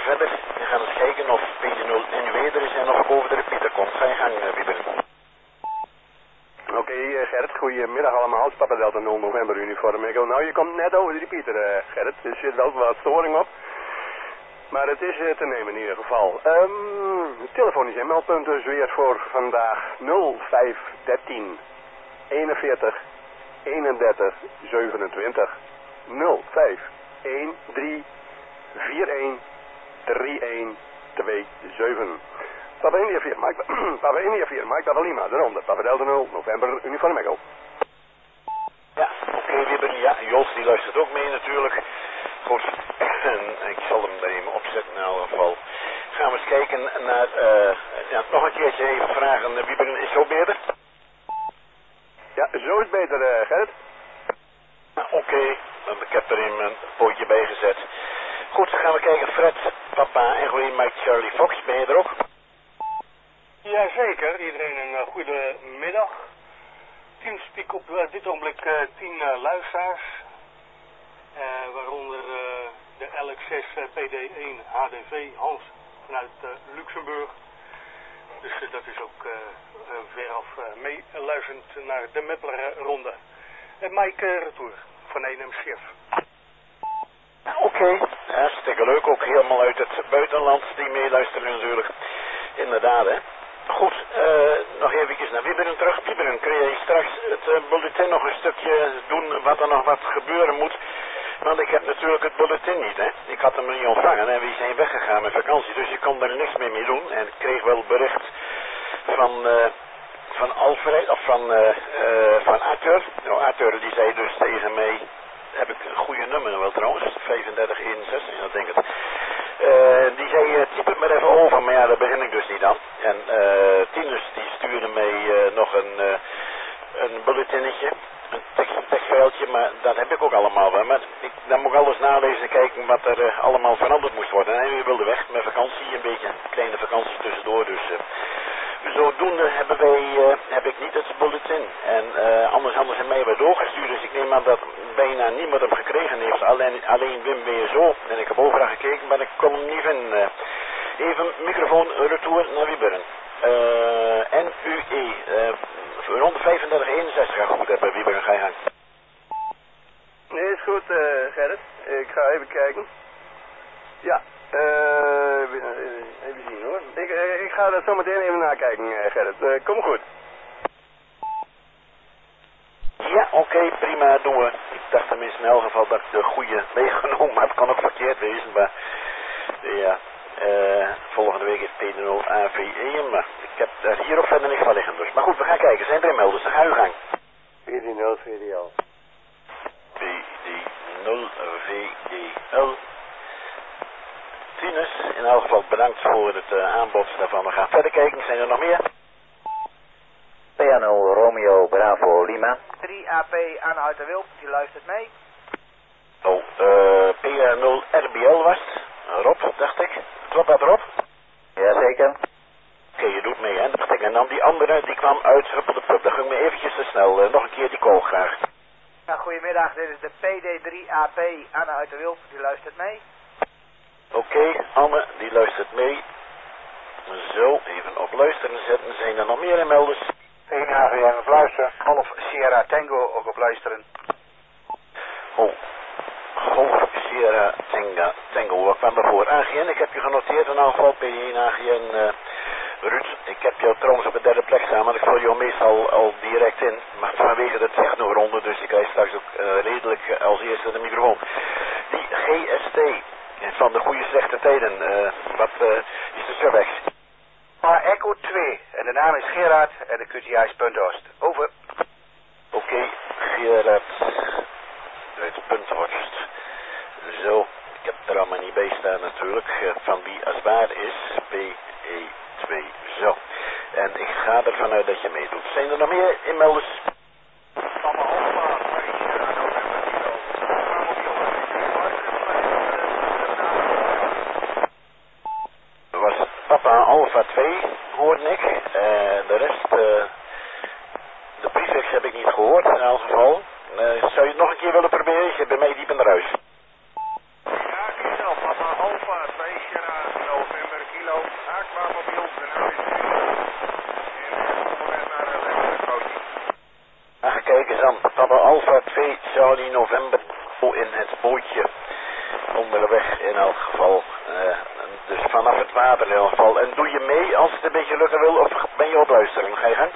verder. We gaan eens kijken of PD0 NUW er is en of ik over de repeater komt. Ga je gang, Wieberen. Oké, Gerrit, goedemiddag allemaal. Papa Delta 0 November uniform Echo. Nou, je komt net over de repeater, Gerrit. Er zit wel wat storing op. Maar het is te nemen in ieder geval. Telefonisch inmeldpunt dus weer voor vandaag 0513 41 31 27 0513 41 31 27. Papa India 4, Mike Papa Lima, de ronde. Papa Delta 0, November, uniform Echo. Ja, oké, Wibben. Ja, Jos die luistert ook mee natuurlijk. Goed, ik zal hem er even opzetten in elk geval. Gaan we eens kijken naar, ja, nog een keertje even vragen. Wibben, is zo beter? Ja, zo is beter, Gerrit. Oké, want ik heb er in mijn pootje bij gezet. Goed, dan gaan we kijken. Fred, papa en goeie Mike Charlie Fox, ben je er ook? Jazeker, iedereen een goede middag. Teamspeak op dit ogenblik 10 luisteraars. Waaronder de LX6 PD1 HDV Hans vanuit Luxemburg. Dus dat is ook veraf meeluisterend naar de Meppler ronde. En Mike Retour van Enem Chef. Oké, hartstikke leuk. Ook helemaal uit het buitenland die meeluisteren natuurlijk. Inderdaad, hè. Goed, nog even naar Wieberen terug. Wieberen, kun jij straks het bulletin nog een stukje doen wat er nog wat gebeuren moet? Want ik heb natuurlijk het bulletin niet, hè. Ik had hem niet ontvangen en we zijn weggegaan met vakantie, dus ik kon er niks meer mee doen. En ik kreeg wel bericht van Alfred, of van Arthur. Nou, Arthur die zei dus tegen mij, heb ik een goede nummer wel trouwens, 3561, dat denk ik. Die zei, typ het maar even over, maar ja, daar begin ik dus niet aan. En Tinus die stuurde mij nog een bulletinetje, een tekstveldje, maar dat heb ik ook allemaal wel. Maar dan moet ik alles nalezen en kijken wat er allemaal veranderd moest worden. En we wilden weg met vakantie, een beetje een kleine vakantie tussendoor, dus... zodoende heb ik niet het bulletin. En anders hebben mij weer doorgestuurd. Dus ik neem aan dat bijna niemand hem gekregen heeft. Alleen Wim WSO. En ik heb overal gekeken, maar ik kon hem niet vinden. Even microfoon retour naar Wieberen. NUE. Rond 3561 ga goed hebben, Wieberen, ga je gang. Nee, is goed, Gerrit. Ik ga even kijken. Ja. Even zien hoor. Ik ga dat zo meteen even nakijken, Gerrit. Kom goed. Ja, oké, prima, doen we. Ik dacht tenminste in elk geval dat ik de goede meegenomen had. Kan ook verkeerd wezen, maar ja, volgende week is PD0 AVE, maar ik heb daar hier ook verder niks van liggen dus. Maar goed, we gaan kijken. Zijn er inmelders? Dan ga je gang. PD0 VDL. PD0 VDL. Tinus, in elk geval bedankt voor het aanbod daarvan. We gaan verder kijken. Zijn er nog meer? PA0 Romeo Bravo Lima. 3AP Anne uit de Wild, die luistert mee. Oh, PA0 RBL was het. Rob, dacht ik. Klopt dat, Rob? Jazeker. Oké, je doet mee, hè? Dacht ik. En dan die andere, die kwam uit Huppelde Pub. Dat ging me eventjes te snel. Nog een keer die call graag. Ja, goedemiddag, dit is de PD3AP Anne uit de Wild, die luistert mee. Oké, Anne, die luistert mee. Zo, even op luisteren zetten. Zijn er nog meer inmelders? 1 AVM op luisteren. Golf Sierra Tango ook op luisteren. Oh, Golf Sierra Tango. Wat kwam ervoor? AGN, ik heb je genoteerd in elk geval. P1 AGN Ruud. Ik heb jou trouwens op de derde plek staan, maar ik vul jou meestal al direct in. Maar vanwege de techno-ronde, dus ik krijg straks ook redelijk als eerste de microfoon. Die GST van de goede slechte tijden, wat is de survex? Echo 2 en de naam is Gerard en de QTI is Punthorst. Over. Oké, Gerard uit Punthorst. Zo, ik heb er allemaal niet bij staan natuurlijk, van wie als waar is, PE2, zo. En ik ga ervan uit dat je meedoet. Zijn er nog meer inmelders? Was Papa Alpha 2, hoorde ik. De rest, de prefix heb ik niet gehoord in elk geval. Zou je het nog een keer willen proberen? Je zit bij mij diep in de ruis. Ja, Kino, Papa Alpha 2 Gerard. van Papa Alpha 2 Charlie November in het bootje. Onderweg in elk geval. Dus vanaf het water in elk geval. En doe je mee als het een beetje lukken wil of ben je op luisteren? Ga je gang?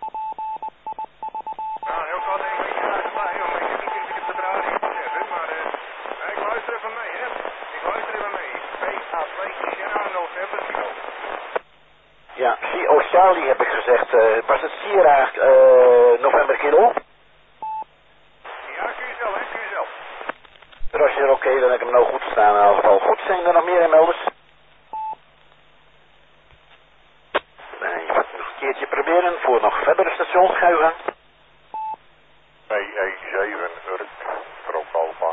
Nou, heel kort een beetje naar de bij, omdat je niet kunt op de radio hebben, maar ik luister even mee, hè. Ik luister even mee. PA2 Sierra November Kilo. Ja, Charlie heb ik gezegd. Was het Sierra November Kilo? Ja, kun je zelf, hè, kun je zelf. Roger, oké, dan heb ik hem nou goed staan in elk geval. Goed, zijn er nog meer inmelders? Nee, nog een keertje proberen voor nog verdere stations, ga je gang. PE7 Urk, Trop Alpha.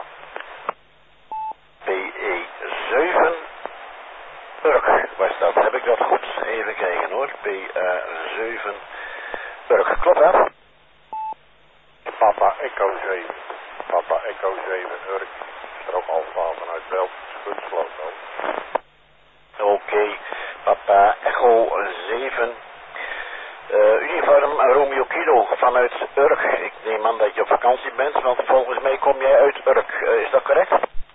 PE7 Urk was dat. Heb ik dat goed? Even kijken hoor. PA7 Urk. Klopt dat? Papa Echo 7. Papa Echo 7 Urk, Trop Alpha vanuit Belgisch Gunsloot. Oké. Papa Echo 7 uniform Romeo Kilo vanuit Urk. Ik neem aan dat je op vakantie bent, want volgens mij kom jij uit Urk. Is dat correct?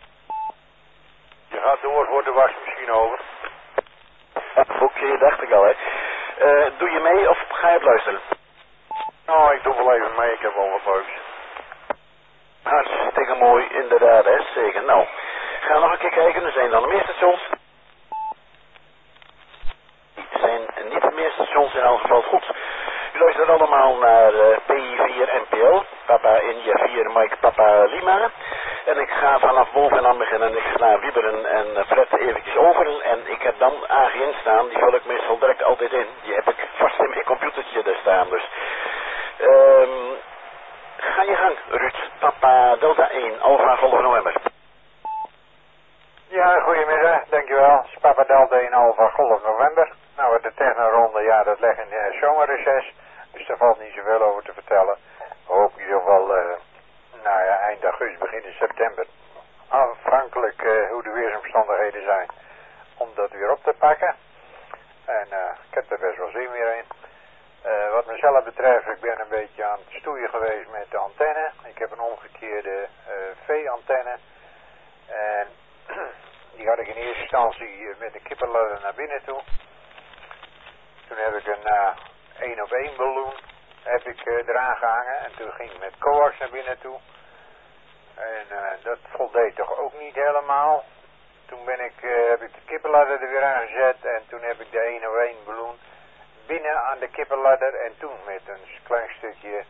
Je gaat door voor de wasmachine over. Oké, dacht ik al hè. Doe je mee of ga je op luisteren? Nou, ik doe wel even mee, ik heb wel wat leuks. Hartstikke mooi, inderdaad hè, zeker. Nou, ga nog een keer kijken, er zijn dan meer stations. Er zijn niet meer stations in elk geval. Goed, u luistert allemaal naar PI4 NPL, Papa India 4 Mike Papa Lima. En ik ga vanaf bovenaan beginnen. Ik sla Wieberen en Fred eventjes over. En ik heb dan AGN staan, die vul ik meestal direct altijd in. Die heb ik vast in mijn computertje daar staan. Dus ga je gang, Ruud. Papa Delta 1, Alpha Golf November. Ja, goedemiddag, dankjewel. Papa Delta 1 Alpha Golf November. Nou, de technoronde, ja, dat ligt in zomerreces. Dus daar valt niet zoveel over te vertellen. We hopen in ieder geval, nou ja, eind augustus, begin september. Afhankelijk hoe de weersomstandigheden zijn. Om dat weer op te pakken. En ik heb er best wel zin weer in. Wat mezelf betreft, ik ben een beetje aan het stoeien geweest met de antenne. Ik heb een omgekeerde V-antenne. En die had ik in eerste instantie met een kippenladder naar binnen toe. Toen heb ik een 1-op-1 balloon heb ik eraan gehangen. En toen ging ik met coax naar binnen toe. En dat voldeed toch ook niet helemaal. Toen heb ik de kippenladder er weer aangezet. En toen heb ik de 1-op-1 balloon binnen aan de kippenladder. En toen met een klein stukje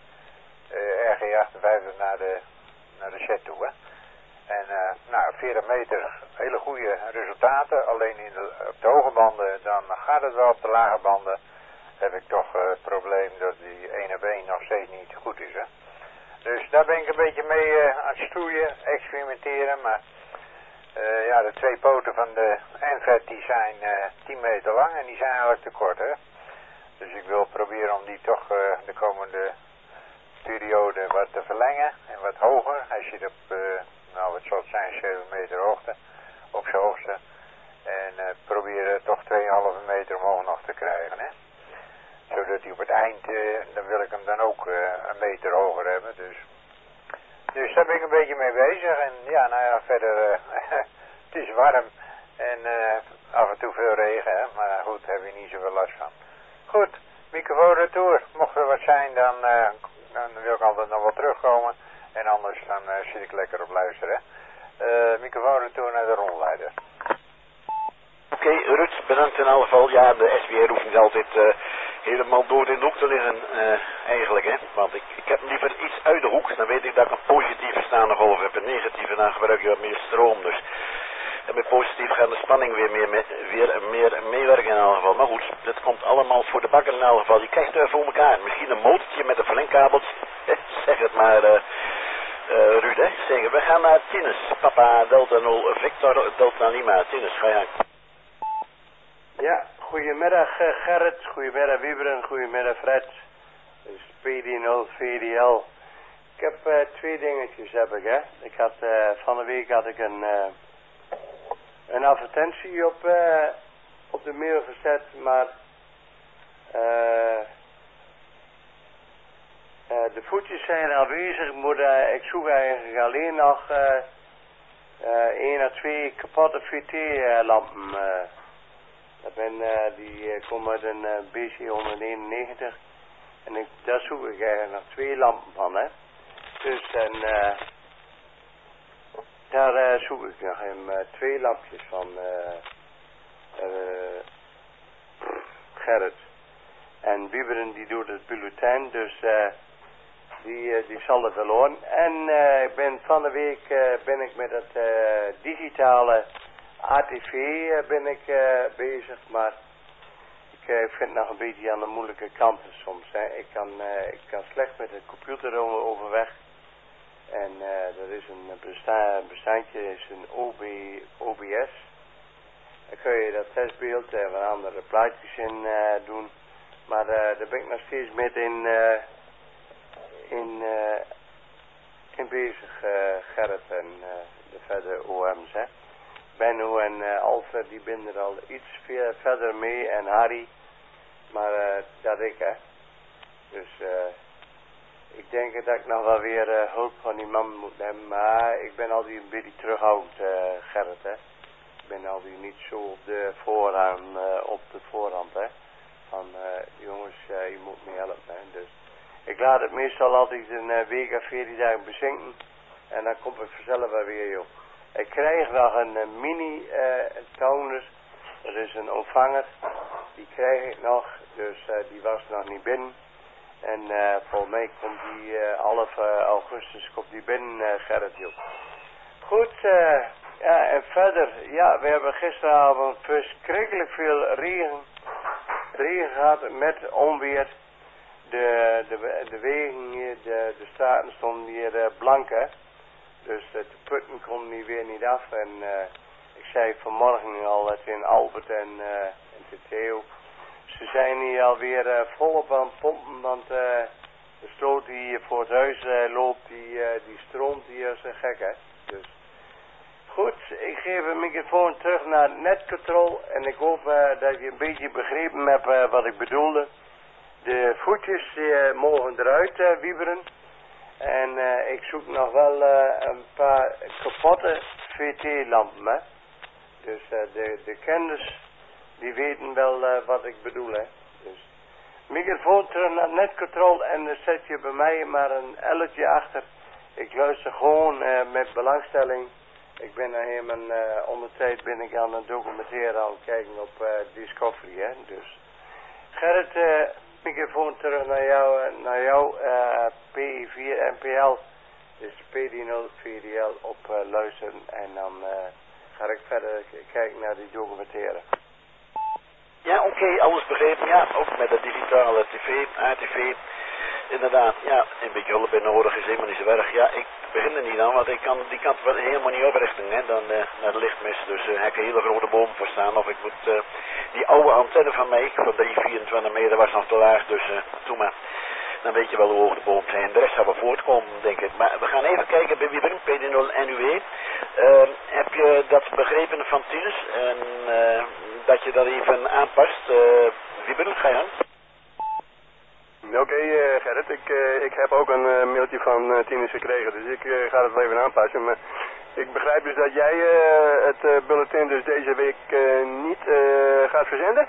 RG58 naar de set toe. Hè. En nou, 40 meter, hele goede resultaten. Alleen op de hoge banden, dan gaat het wel. Op de lage banden heb ik toch het probleem dat die 1-op-1 nog steeds niet goed is. Hè. Dus daar ben ik een beetje mee aan het stoeien, experimenteren. Maar ja, de twee poten van de NVET die zijn 10 meter lang en die zijn eigenlijk te kort. Hè. Dus ik wil proberen om die toch de komende periode wat te verlengen en wat hoger. Hij zit op, nou wat zal het zijn, 7 meter hoogte op zijn hoogste. En proberen toch 2,5 meter omhoog nog te krijgen. Hè. Zodat hij op het eind, dan wil ik hem dan ook een meter hoger hebben. Dus daar ben ik een beetje mee bezig. En ja, nou ja, verder, het is warm en af en toe veel regen. Hè. Maar goed, daar heb je niet zoveel last van. Goed, microfoon retour. Mocht er wat zijn, dan wil ik altijd nog wel terugkomen. En anders dan zit ik lekker op luisteren. Microfoon retour naar de rondleider. Oké, Ruud, bedankt in elk geval. Ja, de SWR hoeft niet altijd helemaal door in de hoek te liggen, eigenlijk, hè. Want ik heb liever iets uit de hoek. Dan weet ik dat ik een positieve staande golf heb. Een negatieve, dan gebruik je wat meer stroom. Dus. En met positief gaat de spanning weer meer meewerken in elk geval. Maar goed, dat komt allemaal voor de bakker in elk geval. Je krijgt er voor elkaar. Misschien een motortje met een verlengkabeltje. Zeg het maar, Ruud, hè. Zeg, we gaan naar Tinus. Papa Delta 0, Victor Delta Lima. Tinus, ga je gang. Ja, goedemiddag Gerrit, goedemiddag Wieberen, goedemiddag Fred. Dus PD0 VDL. Ik heb 2 dingetjes heb ik, hè. Ik had van de week had ik een advertentie op de mail gezet, maar de De voetjes zijn al bezig. Ik zoek eigenlijk alleen nog 1 of 2 kapotte VT-lampen. Die komen uit een BC191. En daar zoek ik eigenlijk nog 2 lampen van, hè. Dus daar zoek ik nog 2 lampjes van Gerrit. En Wieberen die doet het bulletin, dus die zal het wel horen. En van de week ben ik met het digitale ATV bezig, maar ik vind het nog een beetje aan de moeilijke kanten soms. Hè. Ik kan slecht met de computer overweg. En er is een bestandje, is een OBS. Dan kun je dat testbeeld en wat andere plaatjes in doen. Maar daar ben ik nog steeds met in bezig, Gerrit en de verder OM's. Hè. Benno en Alfred die binden er al iets verder mee en Harry. Maar dat ik, hè. Dus ik denk dat ik nog wel weer hulp van die man moet hebben. Maar ik ben altijd een beetje terughoudend, Gerrit, hè. Ik ben altijd niet zo op de voorhand, hè. Van jongens, je moet me helpen, hè. Dus ik laat het meestal altijd een week of 14 dagen bezinken. En dan komt het vanzelf wel weer, joh. Ik krijg nog een mini toner. Dat is een ontvanger. Die krijg ik nog. Dus die was nog niet binnen. En volgens mij komt die half augustus komt die binnen, Gerrit, joh. Goed, ja, en verder. Ja, we hebben gisteravond verschrikkelijk veel regen gehad met onweer. De wegen hier, de straten stonden hier blank, hè. Dus de putten konden die weer niet af. En ik zei vanmorgen al tegen Albert en tegen Theo. Ze zijn hier alweer volop aan het pompen. Want de sloot die hier voor het huis loopt, die stroomt hier als een gek, hè. Dus goed, ik geef de microfoon terug naar Netcontrol. En ik hoop dat je een beetje begrepen hebt wat ik bedoelde. De voetjes mogen eruit wieberen. En ik zoek nog wel een paar kapotte VT-lampen, hè. Dus de kenners, die weten wel wat ik bedoel, hè. Dus microfoon terug naar Netcontrol en dan zet je bij mij maar een elletje achter. Ik luister gewoon met belangstelling. Ik ben helemaal, ondertijd ben ik aan het documenteren, aan het kijken op Discovery, hè. Dus Gerrit, microfoon terug naar jou, P4 NPL, dus PD0 VDL op luisteren en dan ga ik verder kijken naar die documenteren. Ja, oké, alles begrepen. Ja, ook met de digitale tv, ATV. Inderdaad, ja, een beetje hulp bij nodig is helemaal niet zo erg. Ja, ik begin er niet aan, want ik kan die kant wel helemaal niet oprichten, hè, dan naar de lichtmis. Dus heb ik een hele grote boom voor staan. Of ik moet die oude antenne van mij, van 324 meter, was nog te laag, dus doe maar. Dan weet je wel hoe hoog de boom zijn. De rest zal wel voortkomen, denk ik. Maar we gaan even kijken bij Wieberen, PD0 NUW. Heb je dat begrepen van Tinus? En dat je dat even aanpast? Wieberen, ga je aan? Oké, Gerrit, ik heb ook een mailtje van Tinus gekregen, dus ik ga het wel even aanpassen. Maar ik begrijp dus dat jij het bulletin dus deze week niet gaat verzenden?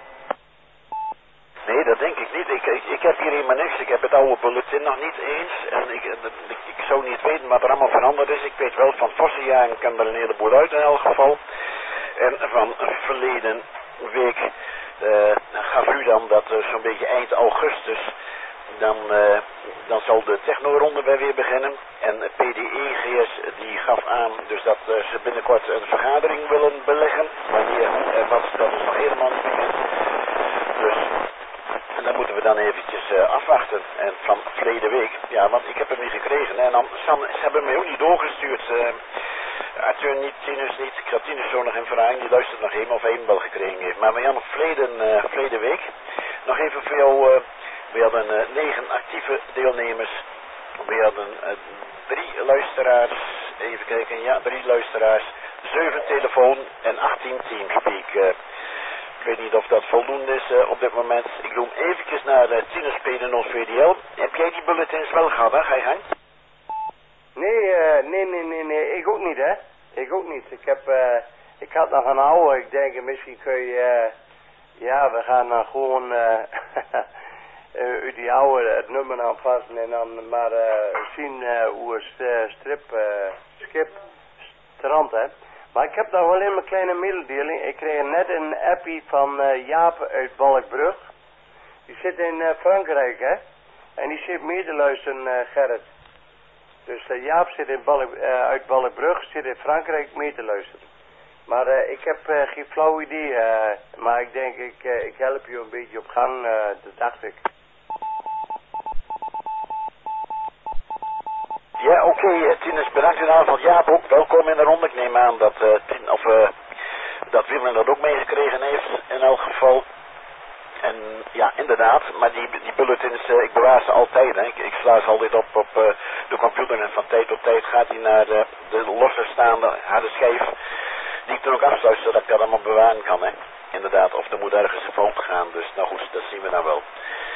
Nee, dat denk ik niet. Ik heb hier helemaal niks. Ik heb het oude bulletin nog niet eens. En ik zou niet weten wat er allemaal veranderd is. Ik weet wel, van Vossenjaren kan er een heleboel uit in elk geval. En van verleden week gaf u dan dat zo'n beetje eind augustus, dan zal de technoronde weer beginnen. En PDE-GS die gaf aan dus dat ze binnenkort een vergadering willen beleggen. Wanneer dat is nog helemaal niet bekend. Dus en dan moeten we dan eventjes afwachten. En van verleden week, ja, want ik heb hem niet gekregen. En dan, ze hebben mij ook niet doorgestuurd. Arthur niet, Tinus niet. Ik had Tinus zo nog in vragen. Die luistert nog even of hij hem wel gekregen heeft. Maar we hadden verleden week. Nog even voor jou. We hadden 9 actieve deelnemers. We hadden 3 luisteraars. Even kijken. Ja, 3 luisteraars. 7 telefoon en 18 teamspeak. Ik weet niet of dat voldoende is op dit moment. Ik doe hem eventjes naar Tinus PD0 VDL. Heb jij die bulletins wel gehad, hè? Ga je gang? Nee, ik ook niet, hè. Ik ook niet. Ik had nog een oude, ik denk misschien kun je, we gaan dan gewoon uit die oude het nummer aanpassen en dan maar zien hoe het skip strand, hè. Maar ik heb nog wel in mijn kleine mededeling, ik kreeg net een appie van Jaap uit Balkbrug. Die zit in Frankrijk, hè. En die zit mee te luisteren, Gerrit. Dus Jaap zit uit Balkbrug, zit in Frankrijk mee te luisteren. Maar ik heb geen flauw idee, maar ik denk ik help je een beetje op gang, dat dacht ik. Ja, oké, Tinus, bedankt in aanval. Jaap ook, welkom in de ronde. Ik neem aan dat dat Willem dat ook meegekregen heeft in elk geval. En ja, inderdaad, maar die bulletins, ik bewaar ze altijd. Hè. Ik sla ze altijd op de computer en van tijd tot tijd gaat hij naar de losser staande harde schijf. Die ik dan ook afsluit, zodat ik dat allemaal bewaren kan. Hè. Inderdaad, of er moet ergens een fout gaan. Dus nou goed, dat zien we dan wel.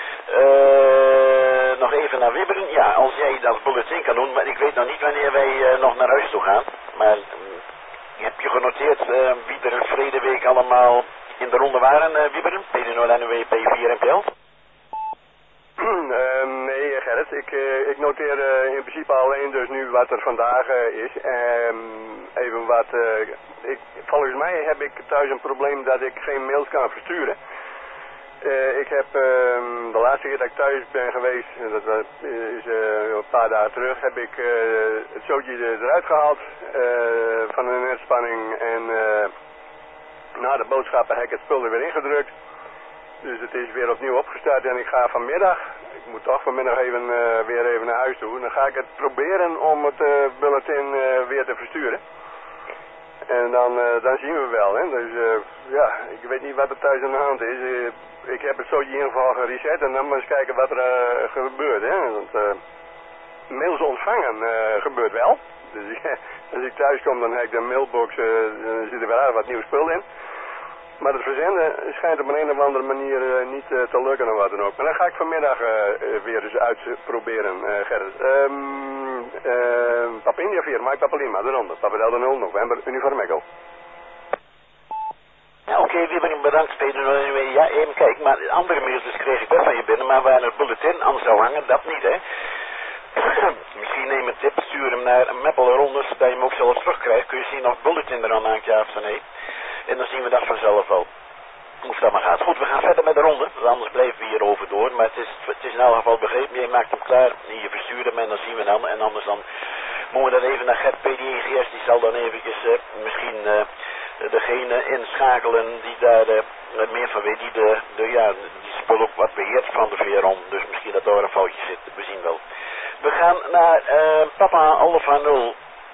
Nog even naar Wibberen. Ja, als jij dat bulletin kan doen, maar ik weet nog niet wanneer wij nog naar huis toe gaan. Maar heb je genoteerd wie er een vredeweek allemaal in de ronde waren, Wibberen? PD0, NUW, P4 en PL? Nee, Gerrit. Ik noteer in principe alleen dus nu wat er vandaag is. Even wat... volgens mij heb ik thuis een probleem dat ik geen mails kan versturen. Ik heb de laatste keer dat ik thuis ben geweest, dat is een paar dagen terug, heb ik het zootje eruit gehaald van de netspanning en na de boodschappen heb ik het spul er weer ingedrukt. Dus het is weer opnieuw opgestart en ik ga vanmiddag, ik moet toch vanmiddag weer even naar huis toe, dan ga ik het proberen om het bulletin weer te versturen. En dan zien we wel, hè. Dus ja, ik weet niet wat er thuis aan de hand is. Ik heb het zootje in ieder geval gereset en dan maar eens kijken wat er gebeurt, hè. Want mails ontvangen gebeurt wel. Dus als ik thuis kom dan heb ik de mailbox, dan zit er wel wat nieuw spul in. Maar het verzenden schijnt op een of andere manier niet te lukken of wat dan ook. Maar dan ga ik vanmiddag weer eens uitproberen, Gerrit. Papa India 4, Mike Papa Lima, de ronde. Papa Delta 0, November, Uniform Echo. Ja, oké, Wibberen, bedankt. PD0, ja, even kijk, maar andere mails kreeg ik wel van je binnen, maar waar het bulletin aan zou hangen, dat niet, hè. Misschien neem een tip, stuur hem naar een Maple rondes, dat je hem ook zelf terugkrijgt. Kun je zien of bulletin er aan hangt, ja of nee. En dan zien we dat vanzelf wel. Hoe dat maar gaat. Goed, we gaan verder met de ronde. Anders blijven we hierover door. Maar het is in elk geval begrepen. Je maakt hem klaar. Je verstuurt hem en dan zien we dan. En anders dan moeten we dat even naar Gert PDGS. Die zal dan eventjes misschien degene inschakelen die daar meer van weet. Die spul ook wat beheert van de VROM. Dus misschien dat daar een foutje zit. We zien wel. We gaan naar Papa Alpha 0.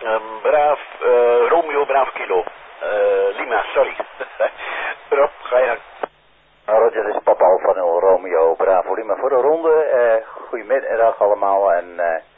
Romeo Bravo Kilo. Lima, sorry. Rob, ga je gang. Roger, dit is Papa Alpha 0 Romeo Bravo Lima voor de ronde. Goedemiddag allemaal. En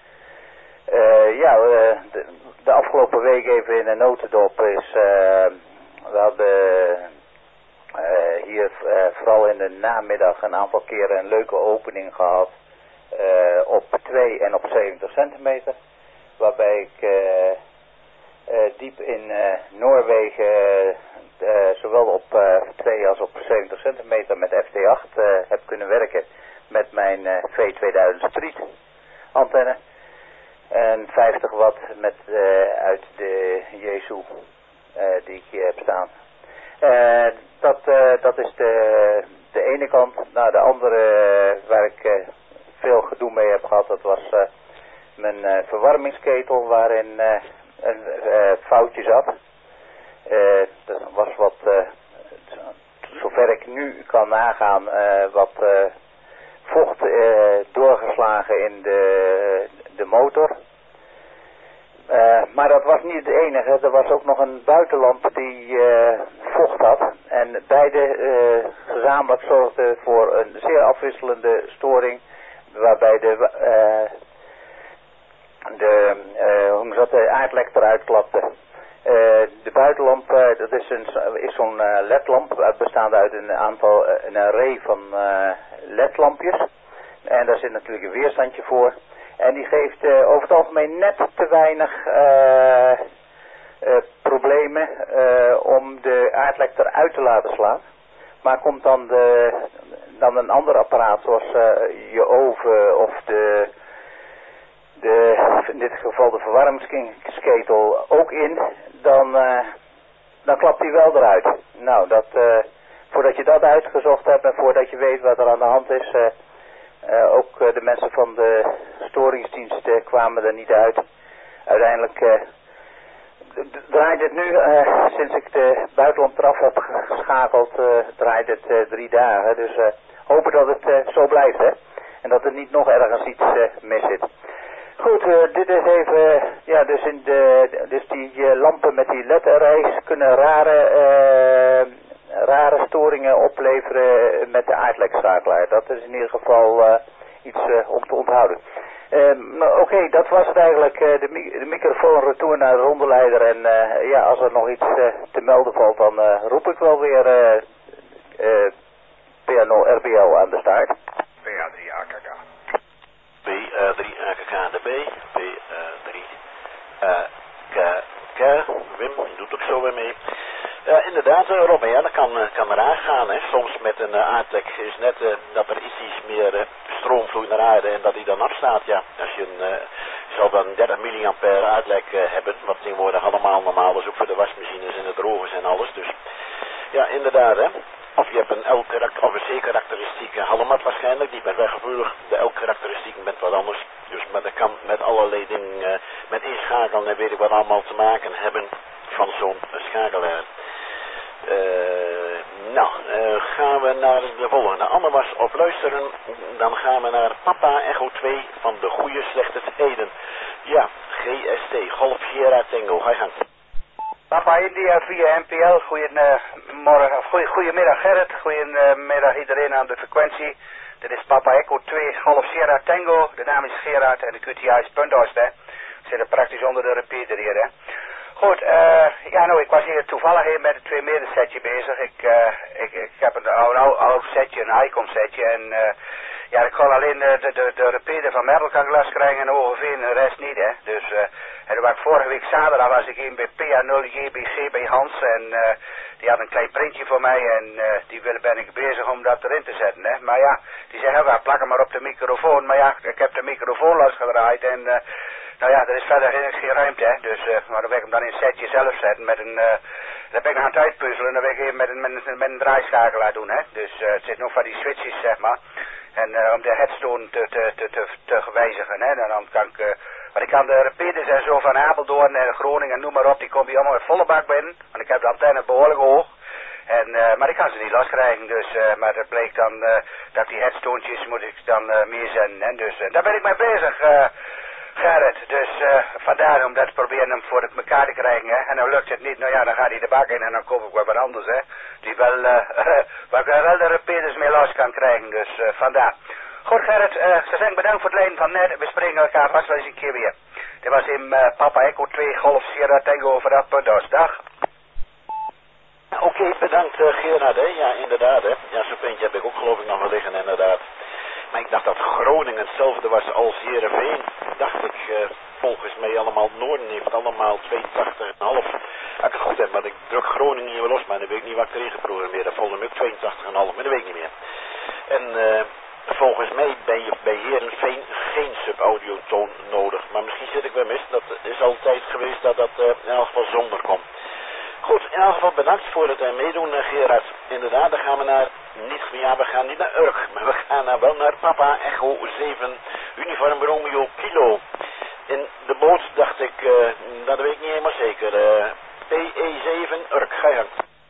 de afgelopen week even in een notendop is... we hadden hier vooral in de namiddag een aantal keren een leuke opening gehad. Op 2 en op 70 centimeter. Waarbij ik... diep in Noorwegen zowel op 2 als op 70 centimeter met FT8 heb kunnen werken met mijn V2000 Street antenne en 50 watt met uit de Jesu die ik hier heb staan. Dat is de ene kant. Nou, de andere waar ik veel gedoe mee heb gehad, dat was mijn verwarmingsketel waarin een foutje zat. Dat was wat, zover ik nu kan nagaan, wat vocht doorgeslagen in de motor. Maar dat was niet het enige. Er was ook nog een buitenlamp die vocht had. En beide gezamenlijk zorgden voor een zeer afwisselende storing. Waarbij de aardlek eruit klapte. De buitenlamp, dat is zo'n ledlamp, bestaande uit een array van ledlampjes. En daar zit natuurlijk een weerstandje voor. En die geeft over het algemeen net te weinig problemen om de aardlek eruit te laten slaan. Maar komt dan een ander apparaat zoals je oven of in dit geval de verwarmingsketel ook in, dan klapt hij wel eruit. Nou, voordat je dat uitgezocht hebt en voordat je weet wat er aan de hand is, ook de mensen van de storingsdienst kwamen er niet uit. Uiteindelijk draait het nu, sinds ik de buitenlamp eraf heb geschakeld, draait het 3 dagen. Dus hopen dat het zo blijft, hè. En dat er niet nog ergens iets mis zit. Goed, dit is even, ja, dus die lampen met die LED-arrays kunnen rare storingen opleveren met de aardlekschakelaar. Dat is in ieder geval iets om te onthouden. Oké, dat was het eigenlijk, de microfoon retour naar de rondeleider. En ja, als er nog iets te melden valt, dan roep ik wel weer PNO RBL aan de staart. PA3AKK. P3AKK de B, P3AKK, Wim doet ook zo weer mee. Inderdaad, Robin, ja, dat kan raar gaan, hè. Soms met een aardlek is net dat er iets meer stroomvloeit naar aarde en dat die dan afstaat, ja. Als je je zal dan 30 milliampère aardlek hebben, wat tegenwoordig allemaal normaal is, ook voor de wasmachines en de drogers en alles, dus ja, inderdaad, hè. Of je hebt een L-karakter, of een C-karakteristiek hallemat waarschijnlijk, die bent weggevoelig. De L-karakteristiek bent wat anders. Dus, maar dat kan met allerlei dingen, met inschakelen en weet ik wat allemaal te maken hebben van zo'n schakelaar. Gaan we naar de volgende. Anne was op luisteren, dan gaan we naar Papa Echo 2 van de goede slechte tijden. Ja, GST, Golf Sierra Tango, ga je gang. Papa India via NPL, goedemiddag Gerrit, goedemiddag iedereen aan de frequentie. Dit is Papa Echo 2, Golf Sierra Tango, de naam is Gerard en de QTI is Punthorst, hè. We zitten praktisch onder de repeater hier, hè. Goed, ja nou, ik was hier toevallig hier met het 2 meter setje bezig. Ik heb een oud setje, een ICOM setje en ja, ik kon alleen de repeater van Merkel kan glas krijgen en ongeveer en de rest niet, hè. Dus, en was vorige week zaterdag was ik in bij PA0JBG bij Hans en die had een klein printje voor mij en die ben ik bezig om dat erin te zetten, hè. Maar ja, die zei, ja, plak hem maar op de microfoon. Maar ja, ik heb de microfoon losgedraaid en nou ja, er is verder geen ruimte, hè. Dus, maar dan wil ik hem dan in het setje zelf zetten met een, dan ben ik nog aan het uitpuzzelen en dan wil ik even met een draaischakelaar doen, hè. Dus het zit nog van die switches, zeg maar. En om de headstone te wijzigen, hè. En dan kan ik, maar ik kan de repeaters en zo van Apeldoorn en Groningen, noem maar op, die komen hier allemaal met volle bak binnen. Want ik heb de antenne behoorlijk hoog. En, maar ik kan ze niet loskrijgen, dus, maar het bleek dan, dat die headstones moet ik dan meer zetten, hè. Dus, daar ben ik mee bezig, Gerrit. Dus, vandaar om dat te proberen hem voor het elkaar te krijgen, hè. En dan lukt het niet, nou ja, dan gaat hij de bak in en dan koop ik wat anders, hè. Die wel, waar ik wel de repeaters mee los kan krijgen, dus, vandaar. Goed Gerrit, ze zijn bedankt voor het lijnen van net. We spreken elkaar vast wel eens een keer weer. Dit was in Papa Echo 2 Golf Sierra Tango vanaf Punthorst. Dag. Oké, bedankt Gerard, hè. Ja, inderdaad, hè. Ja, zo'n puntje heb ik ook geloof ik nog wel liggen, inderdaad. Maar ik dacht dat Groningen hetzelfde was als Heerenveen. Dacht ik, volgens mij allemaal Noorden heeft allemaal 82,5. Als ik het goed heb, maar ik druk Groningen hier wel los, maar dan weet ik niet wat ik erin geprogrammeerd heb. Volgens mij ook 82,5, maar dat weet ik niet meer. En volgens mij ben je bij Heerenveen geen subaudiotoon nodig. Maar misschien zit ik wel mis. Dat is altijd geweest dat dat in elk geval zonder komt. Goed, in elk geval bedankt voor het meedoen, Gerard. Inderdaad, dan gaan we naar, we gaan niet naar Urk, maar we gaan wel naar Papa Echo 7, Uniform Romeo Kilo. In de boot dacht ik, dat weet ik niet helemaal zeker, PE7 Urk, ga je gang.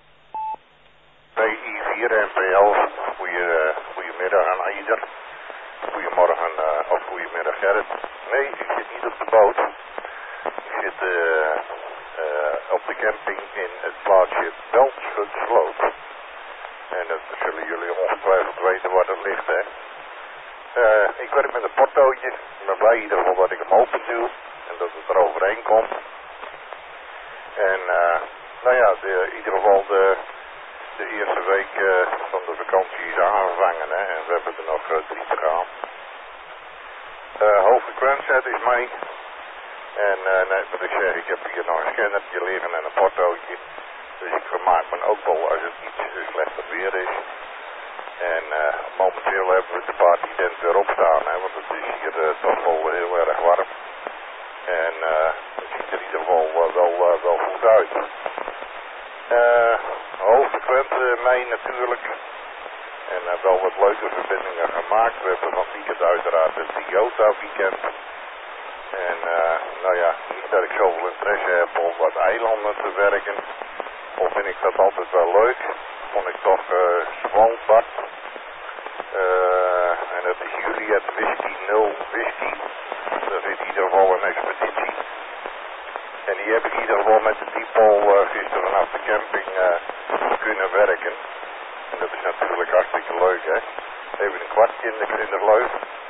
PI4 en P11, goedemiddag aan ieder. Goedemorgen of goedemiddag Gerrit. Nee, ik zit niet op de boot. Ik zit op de camping in het plaatsje Beltschutsloot. En dat zullen jullie ongetwijfeld weten waar dat ligt, hè. Ik werk met een portootje. Ik ben blij in ieder geval dat ik hem open doe en dat het er overheen komt. En nou ja, in ieder geval de eerste week van de vakantie is aangevangen, hè. En we hebben er nog 3 te gaan. Hoofdfrequentie is mee. En net wat ik zeg, ik heb hier nog een scannertje liggen en een portootje. Dus ik vermaak me ook wel als het iets slechter weer is. En momenteel hebben we de partytent weer opstaan, hè, want het is hier toch wel heel erg warm. En het ziet er in ieder geval wel goed uit. Hoofdfrequent mee natuurlijk. En wel wat leuke verbindingen gemaakt. We hebben van weekend uiteraard het Toyota weekend. En nou ja, niet dat ik zoveel interesse heb om wat eilanden te werken. Of vind ik dat altijd wel leuk. Vond ik toch Svalbard. En dat is Juliet Whisky 0 Whisky. Dat is in ieder geval een expeditie. En die heb ik in ieder geval met de Diepol gisteren vanaf de camping kunnen werken. En dat is natuurlijk hartstikke leuk, hè. Even een kwartje in de kinderleuf.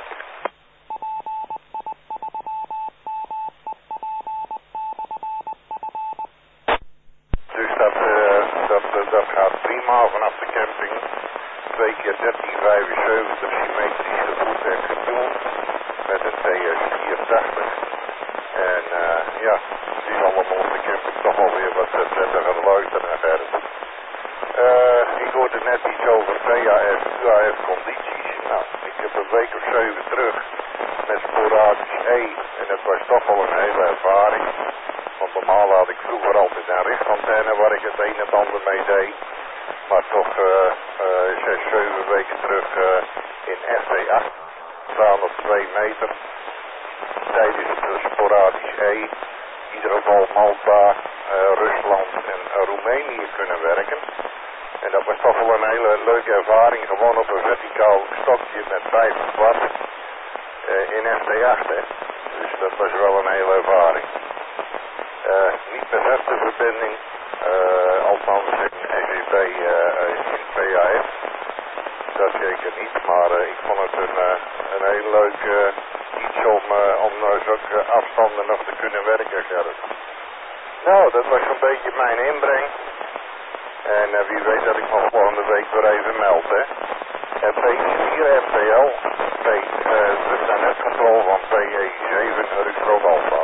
Dus dat gaat prima vanaf de camping. 2 keer 1375 symmetrische voet en gedoen. Met een TS-84. En ja, het is allemaal op de camping toch alweer wat prettiger luisteren naar ik hoorde net iets over VHF, UHF condities. Nou, ik heb een week of 7 terug met sporadisch E. En dat was toch wel een hele ervaring. Want normaal had ik vroeger altijd een richtantenne waar ik het een en ander mee deed. Maar toch 6, 7 weken terug in FT8 staan op 2 meter. Tijdens het sporadisch E. In ieder geval Malta, Rusland en Roemenië kunnen werken. En dat was toch wel een hele leuke ervaring. Gewoon op een verticaal stokje met 50 watt in FT8. Hè. Dus dat was wel een hele ervaring. Niet bevestigde verbinding. Althans in SGP in VHF. Dat zeker niet. Maar ik vond het een heel leuk iets om zulke afstanden nog te kunnen werken. Gerrit. Nou, dat was een beetje mijn inbreng. En wie weet dat ik nog volgende week weer even meld, hè. En P4 FTL, we zijn net controle van PE7, Urk Alpha.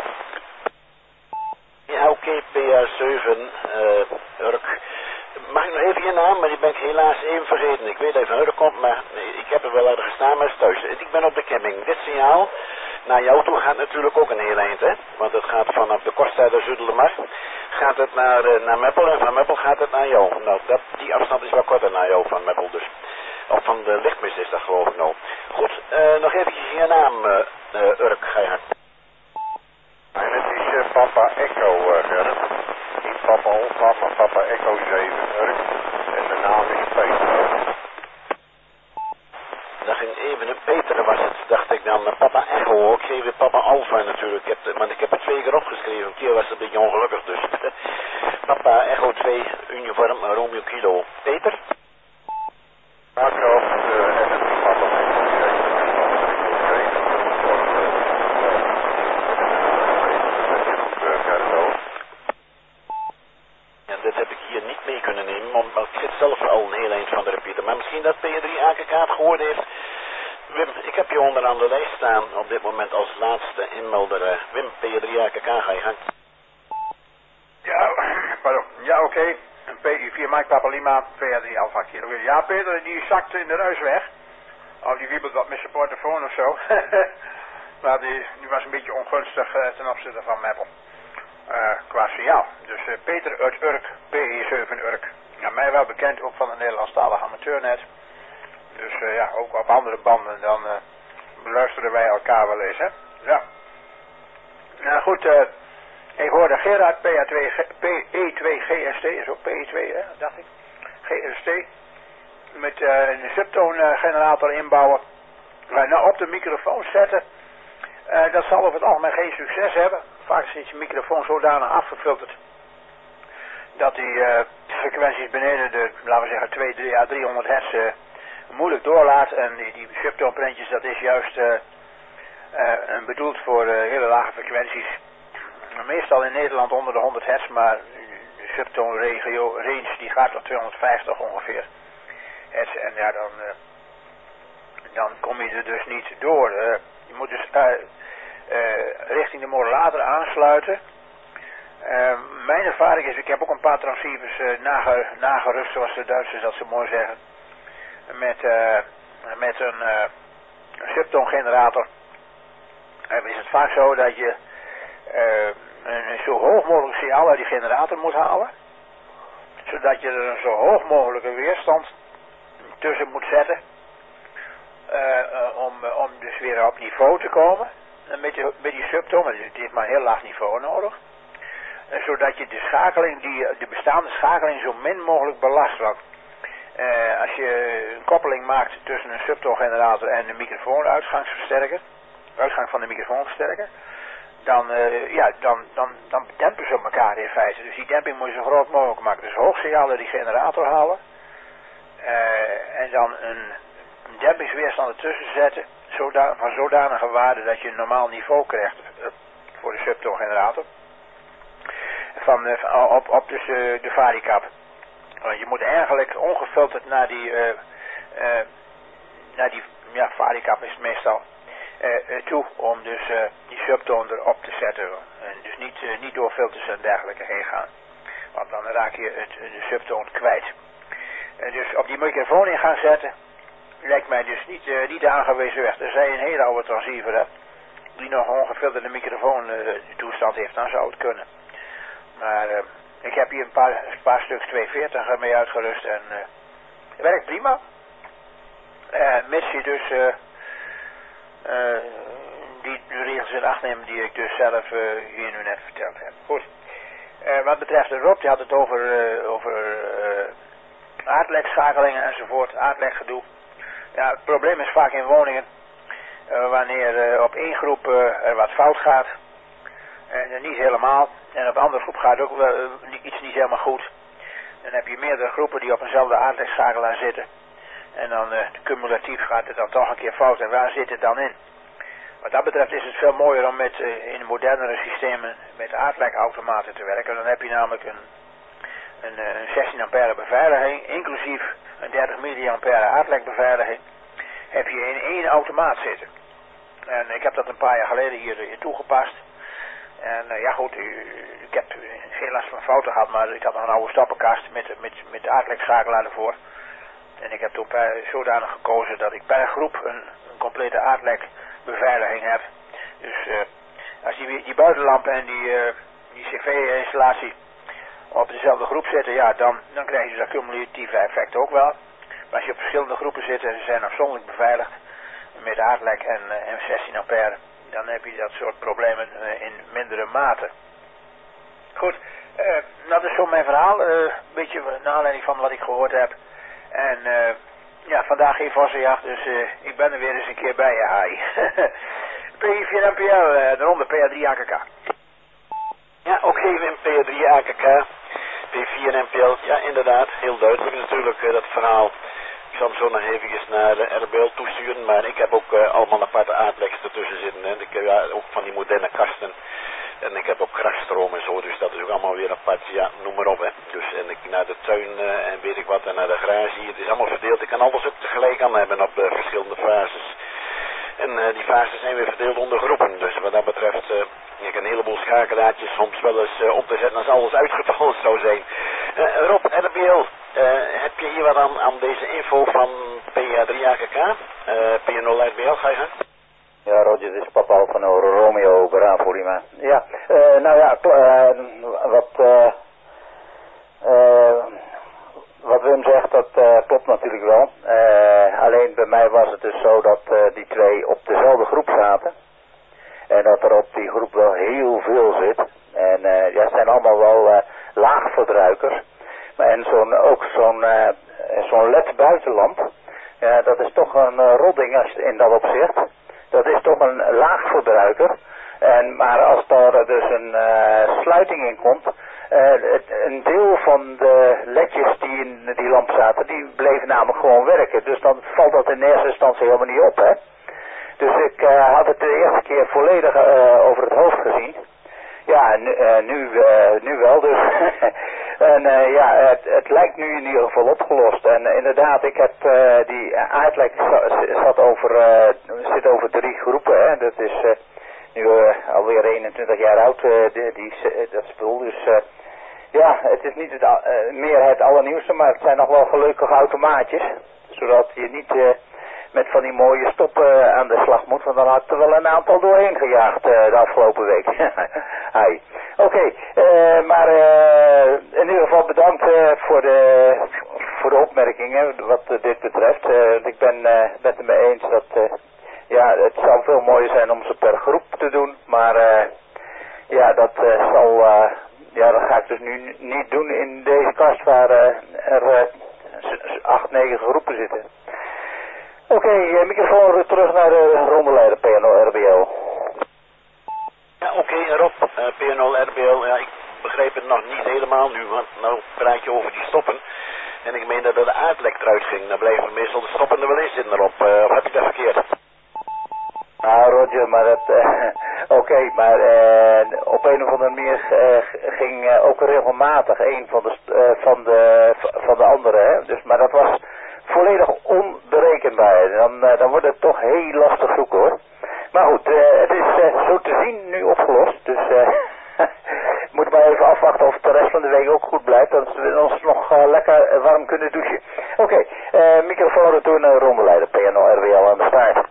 Ja, oké, PA7, Urk. Mag ik nog even je naam, maar die ben ik helaas even vergeten. Ik weet dat je van Urk komt, maar ik heb er wel ergens staan, maar is thuis. Ik ben op de camping. Dit signaal naar jou toe gaat natuurlijk ook een heel eind, hè. Want het gaat vanaf de Korstijder Zuiderlemar. Gaat het naar Meppel en van Meppel gaat het naar jou. Nou, die afstand is wel korter naar jou van Meppel dus. Of van de lichtmis is dat geloof ik nou. Goed, nog eventjes je naam, Urk, ga je hard. En het is Papa Echo, Gerrit. Niet Papa Alpha, maar Papa Echo 7, Urk. En de naam is Peter. Dat ging even een Peter was het, dacht ik dan. Papa Echo, ik geef het Papa Alpha natuurlijk. Want ik heb het 2 keer opgeschreven. Een keer was het een beetje ongelukkig dus. Papa Echo 2, uniform Romeo Kilo. Peter? Marco, en het is Papa Echo 7. Ja, dit heb ik hier niet mee kunnen nemen, want ik zit zelf al een heel eind van de repeater. Maar misschien dat P3 AKK het gehoord heeft. Wim, ik heb je onderaan de lijst staan op dit moment als laatste inmelder. Wim, P3 AKK, ga je gang. Ja, pardon. Ja, oké. PI4 Mike Papa Lima, VR3 Alpha Kilo. Ja, Peter, die zakt in de ruis weg. Of die wiebelt wat met zijn portofoon of zo. Maar die was een beetje ongunstig ten opzichte van Meppel. Qua signaal. Dus Peter uit Urk, PE7 Urk. Ja, mij wel bekend ook van de Nederlandstalige amateurnet. Dus ja, ook op andere banden dan beluisteren wij elkaar wel eens, hè. Ja. Nou goed, ik hoorde Gerard PE2 GST, is ook PE2 hè, dacht ik. GST. Met een subtoon generator inbouwen. Nou, op de microfoon zetten. Dat zal over het algemeen geen succes hebben. Vaak zit je microfoon zodanig afgefilterd dat die frequenties beneden de, laten we zeggen, 200 à 300 hertz moeilijk doorlaat. En die subtoonprintjes, dat is juist bedoeld voor hele lage frequenties. meestal in Nederland onder de 100 hertz, maar de subtone range die gaat tot 250 ongeveer hertz. En ja, dan kom je er dus niet door. Je moet dus richting de modulator aansluiten. Mijn ervaring is, ik heb ook een paar transceivers nagerust, zoals de Duitsers dat zo mooi zeggen, met een subtone generator. Is het vaak zo dat je een zo hoog mogelijk signaal uit die generator moet halen, zodat je er een zo hoog mogelijke weerstand tussen moet zetten, om dus weer op niveau te komen met die subtone. Het heeft maar een heel laag niveau nodig, zodat je de bestaande schakeling zo min mogelijk belast. Want als je een koppeling maakt tussen een subtone generator en de microfoonuitgangsversterker, uitgang van de microfoonversterker, dan dempen ze elkaar in feite. Dus die demping moet je zo groot mogelijk maken. Dus hoog signaal uit die generator halen, en dan een dempingsweerstand ertussen zetten, van zodanige waarde dat je een normaal niveau krijgt voor de subtone generator. Op dus de varicap. Want je moet eigenlijk ongefilterd naar die varicap is het meestal toe, om dus die subtone erop te zetten. En dus niet door filters en dergelijke heen gaan. Want dan raak je de subtone kwijt. Dus op die microfoon in gaan zetten lijkt mij dus niet de aangewezen weg. Als je een hele oude transceiver hebt die nog ongefilterde microfoon toestand heeft, dan zou het kunnen. Maar ik heb hier een paar stuks 240 mee uitgerust en het werkt prima. Mits je dus die regels in acht neemt die ik dus zelf hier nu net verteld heb. Goed. Wat betreft de Rob, die had het over aardlegschakelingen enzovoort, aardleggedoe. Ja, het probleem is vaak in woningen, wanneer op één groep er wat fout gaat, en niet helemaal, en op een andere groep gaat ook iets niet helemaal goed. Dan heb je meerdere groepen die op eenzelfde aardlegschakelaar zitten. En dan cumulatief gaat het dan toch een keer fout. En waar zit het dan in? Wat dat betreft is het veel mooier om in de modernere systemen met aardlegautomaten te werken. Dan heb je namelijk een 16 ampère beveiliging, inclusief een 30 milliampère aardlegbeveiliging, heb je in één automaat zitten. En ik heb dat een paar jaar geleden hier toegepast. En ja goed, ik heb geen last van fouten gehad, maar ik had nog een oude stappenkast met de aardlegschakelaar ervoor. En ik heb toen zodanig gekozen dat ik per groep een complete aardlegbeveiliging heb. Dus als die buitenlampen en die cv-installatie op dezelfde groep zitten, ja, dan krijg je dat cumulatieve effect ook wel. Maar als je op verschillende groepen zit en ze zijn afzonderlijk beveiligd met aardleg en 16 ampère, dan heb je dat soort problemen in mindere mate. Goed, dat is zo mijn verhaal. Een beetje naar aanleiding van wat ik gehoord heb. En ja, vandaag geen vossenjacht, dus ik ben er weer eens een keer bij je, Hai. P4 NPL, de ronde PA3 AKK. Ja, ook even in PA3 AKK. P4 NPL, ja inderdaad, heel duidelijk natuurlijk dat verhaal. Ik zal hem zo nog eventjes naar de RBL toesturen, maar ik heb ook allemaal aparte aardlegs ertussen zitten. Hè. Ik heb ook van die moderne kasten. En ik heb ook grafstroom en zo, dus dat is ook allemaal weer apart, ja, noem maar op. Hè. Dus en ik naar de tuin en weet ik wat, en naar de garage, het is allemaal verdeeld. Ik kan alles ook tegelijk aan hebben op verschillende fases. En die fases zijn weer verdeeld onder groepen, dus wat dat betreft, ik een heleboel schakelaartjes soms wel eens op te zetten als alles uitgevallen zou zijn. Rob, RBL, heb je hier wat aan deze info van PA3 AKK? P0 RBL, ga je gaan? Ja, Roger, dit is Papa van Romeo Bravo Lima. Ja, nou ja, wat Wim zegt, dat klopt natuurlijk wel. Alleen bij mij was het dus zo dat die twee op dezelfde groep zaten. En dat er op die groep wel heel veel zit. En ja, het zijn allemaal wel laagverbruikers. En ook zo'n LED buitenlamp. Ja, dat is toch een rodding in dat opzicht. Dat is toch een laagverbruiker. Maar als daar dus een sluiting in komt, een deel van de ledjes die in die lamp zaten, die bleven namelijk gewoon werken. Dus dan valt dat in eerste instantie helemaal niet op, hè. Dus ik had het de eerste keer volledig over het hoofd gezien. Ja, nu wel dus. En ja, het lijkt nu in ieder geval opgelost. En inderdaad, ik heb die uitleg zit over 3 groepen. Hè. Dat is nu alweer 21 jaar oud, dat spul. Dus ja, het is niet meer het allernieuwste, maar het zijn nog wel gelukkige automaatjes. Zodat je niet met van die mooie stoppen aan de slag moet, want dan had ik er wel een aantal doorheen gejaagd de afgelopen week. Hi. Oké, maar in ieder geval bedankt voor de opmerkingen wat dit betreft. Ik ben het er mee eens dat ja, het zou veel mooier zijn om ze per groep te doen, maar ja, dat ga ik dus nu niet doen in deze kast waar er 8, 9 groepen zitten. Oké, microfoon terug naar de rondeleider PNO-RBL. Ja, oké, Rob, PNO-RBL, ja, ik begreep het nog niet helemaal nu, want nou praat je over die stoppen. En ik meen dat er de uitlek eruit ging, dan blijven meestal de stoppen er wel in zitten erop, of heb ik dat verkeerd? Nou Roger, maar dat, oké, maar op een of andere manier ging ook regelmatig een van de anderen, hè. Dus, maar dat was volledig onberekenbaar. Dan wordt het toch heel lastig zoeken hoor. Maar goed, het is zo te zien nu opgelost, dus moet maar even afwachten of het de rest van de week ook goed blijft, dat we ons nog lekker warm kunnen douchen. Oké, microfoon retour naar de rondeleider, PNO-RWL aan de staart.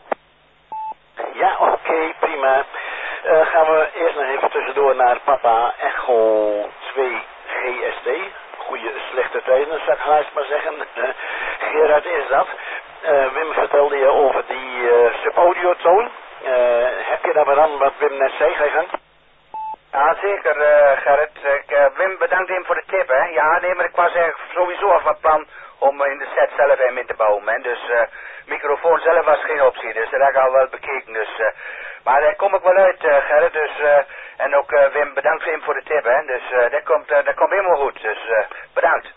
Ja, oké, prima. Gaan we eerst nog even tussendoor naar Papa Echo 2 GST. Goeie slechte tijden, zou ik haast maar zeggen. Gerard is dat. Wim vertelde je over die subaudiotoon. Heb je daar wat aan wat Wim net zei? Ga je gang? Ja, zeker, Gerrit. Wim, bedankt hem voor de tip, hè. Ja, nee, maar ik was sowieso al van plan om in de set zelf hem in te bouwen, hè. Dus microfoon zelf was geen optie, dus dat heb ik al wel bekeken. Dus, maar daar kom ik wel uit, Gerrit. Dus, en ook Wim, bedankt hem voor de tip, hè. Dus dat komt helemaal goed. Dus bedankt.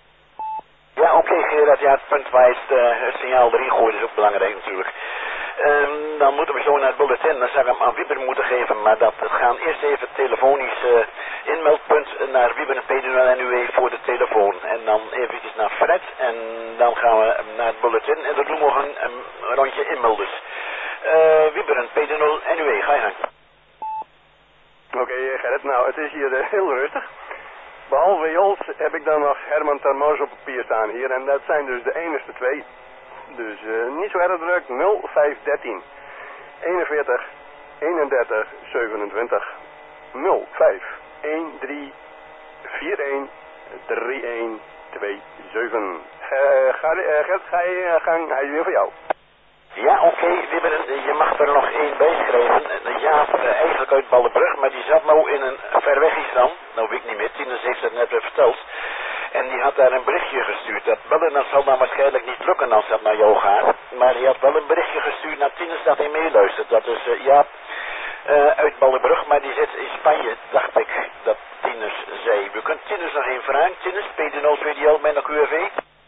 Ja, oké, Gerard. Ja, het punt wijst het signaal erin gooien is ook belangrijk natuurlijk. Dan moeten we zo naar het bulletin. Dan zou ik hem aan Wieber moeten geven. Maar we gaan eerst even telefonisch inmeldpunt naar Wieber en PNO-NUW voor de telefoon. En dan eventjes naar Fred. En dan gaan we naar het bulletin. En dan doen we nog een rondje inmelders. Wieber en PNO-NUW, ga je gang. Oké, Gerrit. Nou, het is hier heel rustig. Behalve Jols heb ik dan nog Herman Termos op papier staan hier. En dat zijn dus de enigste 2. Dus niet zo erg druk. 0513 41 31 27 05 13 41 31 27. Gert, ga je gang. Hij is weer voor jou. Ja, oké, je mag er nog 1 bij schrijven. Jaap, eigenlijk uit Ballenbrug, maar die zat nou in een ver weg Islam. Nou weet ik niet meer, Tinus heeft het net weer verteld. En die had daar een berichtje gestuurd. Dat bellen, dat zal dan waarschijnlijk niet lukken als dat naar jou gaat. Maar hij had wel een berichtje gestuurd naar Tinus dat hij meeluistert. Dat is Jaap uit Ballenbrug, maar die zit in Spanje, dacht ik, dat Tinus zei. We kunnen Tinus nog 1 vragen. Tinus, PDO-VDL met een QRV?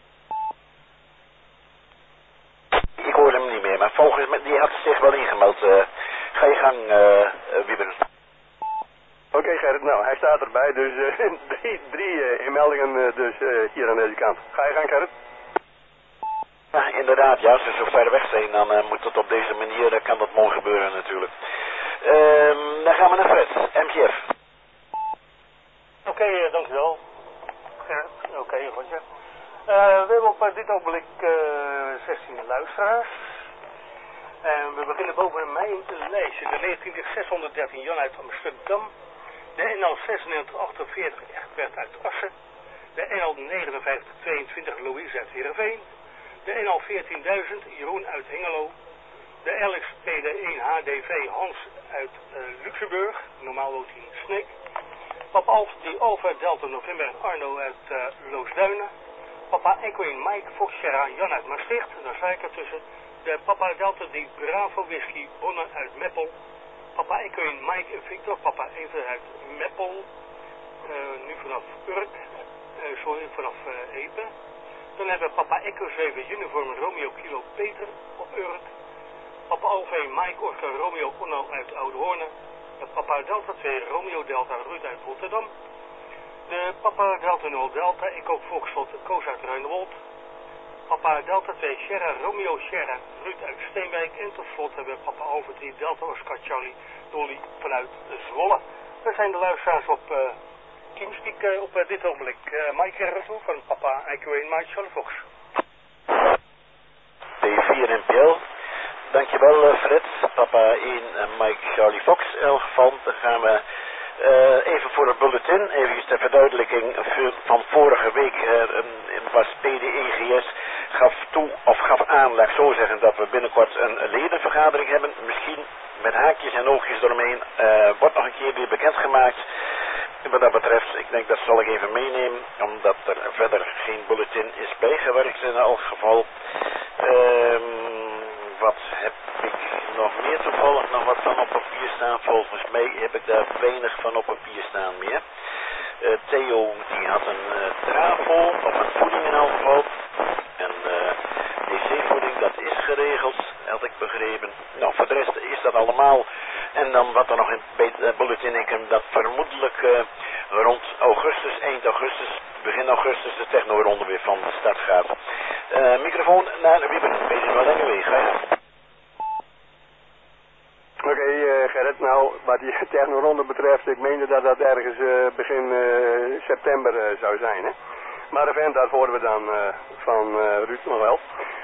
Ik hoor hem niet meer, maar volgens mij, die had zich wel ingemeld. Ga je gang, Wieber. Oké, Gerrit, nou, hij staat erbij, dus 3 inmeldingen dus hier aan deze kant. Ga je gang, Gerrit? Ja, inderdaad, ja, als ze zo ver weg zijn, dan moet het op deze manier, dan kan dat mooi gebeuren natuurlijk. Dan gaan we naar Fred, MGF. Oké, dankjewel. Gerrit, oké, Roger. We hebben op dit ogenblik 16 luisteraars. En we beginnen boven mijn lijstje. De 19613 Jan uit Amsterdam. De NL 9648 Egbert uit Assen. De NL 5922 Louise uit Heerenveen. De NL 14000 Jeroen uit Hengelo. De LXPD1 HDV Hans uit Luxemburg. Normaal woont hij in Sneek. Papa Alpha Delta November Arno uit Loosduinen. Papa Equine Mike Fox Sierra Jan uit Maastricht. Daar sta ik ertussen. De Papa Delta die Bravo Whisky Bonne uit Meppel. Papa Equine Mike en Victor. Papa Even uit Meppel. Nu vanaf Urk. Vanaf Epe. Dan hebben we Papa Echo 7 Uniform Romeo Kilo Peter op Urk. Papa OV Mike Oscar Romeo Onno uit Oudehoorn. Papa Delta 2 Romeo Delta Ruud uit Rotterdam. De Papa Delta 0 Delta, ik ook Foxtrot Koos uit Ruinewold. Papa Delta 2 Sierra Romeo Sierra Ruud uit Steenwijk. En tot slot hebben we Papa Alpha 3 Delta Oscar Charlie Dolly vanuit Zwolle. We zijn de luisteraars op Teamspeak op dit ogenblik. Mike Herretou van Papa IQ1 Mike Charlie Fox. P4 NPL. Dankjewel Fred, Papa 1 Mike Charlie Fox. In elk geval, dan gaan we even voor het bulletin, even ter verduidelijking van vorige week was PDEGS gaf aan, laat ik zo zeggen, dat we binnenkort een ledenvergadering hebben. Misschien met haakjes en oogjes eromheen, wordt nog een keer weer bekendgemaakt. Wat dat betreft, ik denk dat zal ik even meenemen, omdat er verder geen bulletin is bijgewerkt in elk geval. Wat heb ik nog meer toevallig nog wat van op papier staan? Volgens mij heb ik daar weinig van op papier staan meer. Theo die had een trafo of een voeding in elk geval. En DC-voeding, dat is geregeld, had ik begrepen. Nou, voor de rest is dat allemaal. En dan wat er nog in het bulletin ik hem dat vermoedelijk rond augustus, eind augustus, begin augustus de technoronde weer van de start gaat. Microfoon naar Wieber, weet je wel anyway, ga je. Oké, Gerrit, nou, wat die technoronde betreft, ik meende dat dat ergens begin september zou zijn, hè. Maar event, dat horen we dan van Ruud nog wel.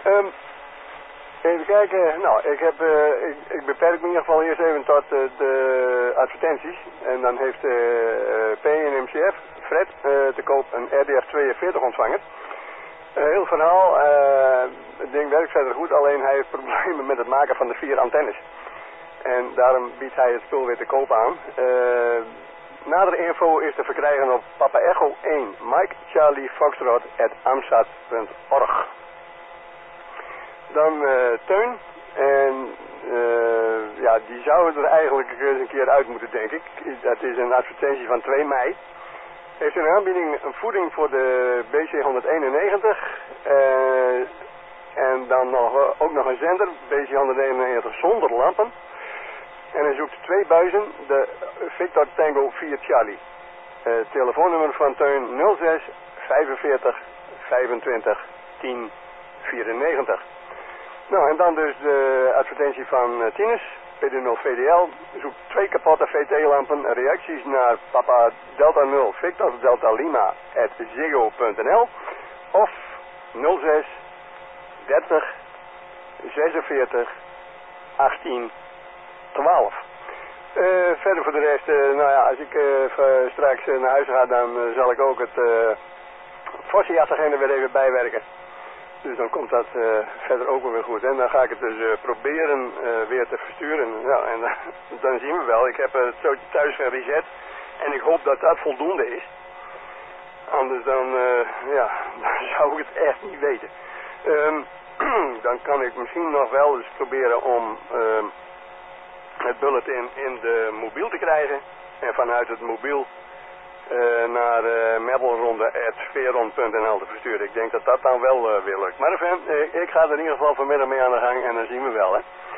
Even kijken, nou, ik beperk me in ieder geval eerst even tot de advertenties. En dan heeft PNMCF, Fred, te koop een RDF 42 ontvanger. Heel verhaal, het ding werkt verder goed, alleen hij heeft problemen met het maken van de 4 antennes. En daarom biedt hij het spul weer te koop aan. Nadere info is te verkrijgen op Papa Echo 1 Mike Charlie Foxtrot @amsat.org. Dan Teun. En ja, die zouden er eigenlijk eens een keer uit moeten, denk ik. Dat is een advertentie van 2 mei. Heeft een aanbieding een voeding voor de BC 191. En dan ook nog een zender, BC 191 zonder lampen. En hij zoekt 2 buizen, de Victor Tango 4 Charlie. Telefoonnummer van Teun 06 45 25 10 94. Nou, en dan dus de advertentie van Tinus, PD0 VDL. Zoekt 2 kapotte VT-lampen, reacties naar Papa Delta 0 Victor Delta Lima @ziggo.nl of 06 30 46 18 12. Verder voor de rest, nou ja, als ik straks naar huis ga, dan zal ik ook het Fossiat-agenda weer even bijwerken. Dus dan komt dat verder ook wel weer goed. En dan ga ik het dus proberen weer te versturen. Nou, en dan zien we wel. Ik heb het zootje thuis gereset. En ik hoop dat dat voldoende is. Anders dan, ja, dan zou ik het echt niet weten. Dan kan ik misschien nog wel eens proberen om het bulletin in de mobiel te krijgen. En vanuit het mobiel naar mebbelronde@veron.nl te versturen. Ik denk dat dat dan wel weer lukt. Maar enfin, ik ga er in ieder geval vanmiddag mee aan de gang en dan zien we wel, hè.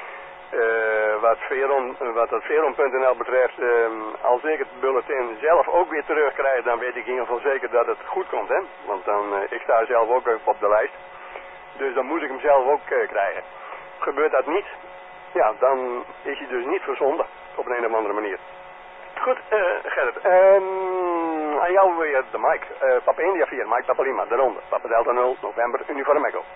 Wat het veron.nl betreft, als ik het bulletin zelf ook weer terugkrijg, dan weet ik in ieder geval zeker dat het goed komt, hè. Want dan, ik sta zelf ook op de lijst. Dus dan moet ik hem zelf ook krijgen. Gebeurt dat niet, ja, dan is hij dus niet verzonden op een of andere manier. Goed, Gerrit. Aan jou weer de Mike. Papa India 4, Mike Papa Lima, de ronde. Papa Delta 0, November, Uniform Echo.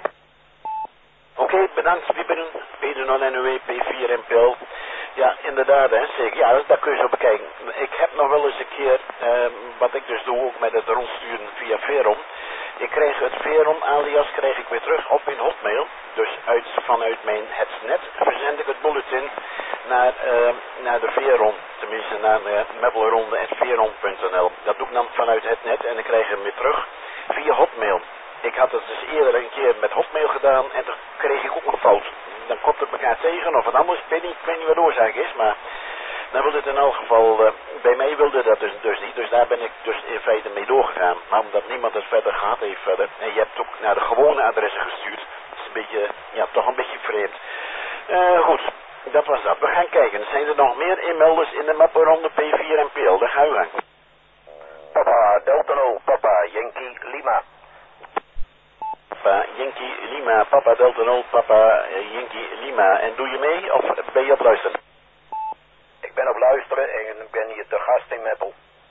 Oké, bedankt Wieberen, PD0NUW, P4 MPL. Ja, inderdaad, hè, zeker. Ja, dat kun je zo bekijken. Ik heb nog wel eens een keer, wat ik dus doe, ook met het rondsturen via Veron. Ik kreeg het Veron alias krijg ik weer terug op mijn hotmail. Dus vanuit mijn hetnet verzend ik het bulletin naar de Veron. Tenminste naar mebbelronde@veron.nl. Dat doe ik dan vanuit het net en ik krijg hem weer terug via hotmail. Ik had het dus eerder een keer met hotmail gedaan en toen kreeg ik ook een fout. Dan komt het elkaar tegen of wat anders. Ik weet niet wat de oorzaak is, maar dan wilde het in elk geval, bij mij wilde dat dus niet. Dus daar ben ik dus in feite mee doorgegaan. Maar omdat niemand het verder gehad heeft verder. En je hebt ook naar de gewone adressen gestuurd. Dat is een beetje, ja, toch een beetje vreemd. Goed. Dat was dat. We gaan kijken. Zijn er nog meer inmelders in de mappenronde P4 en PL? Daar gaan we gang. Papa Delta 0, Papa Yankee Lima. Papa Yankee Lima, Papa Delta 0, Papa Yankee Lima. En doe je mee of ben je op luisteren? Ik ben op luisteren en ik ben hier te gast in Meppel.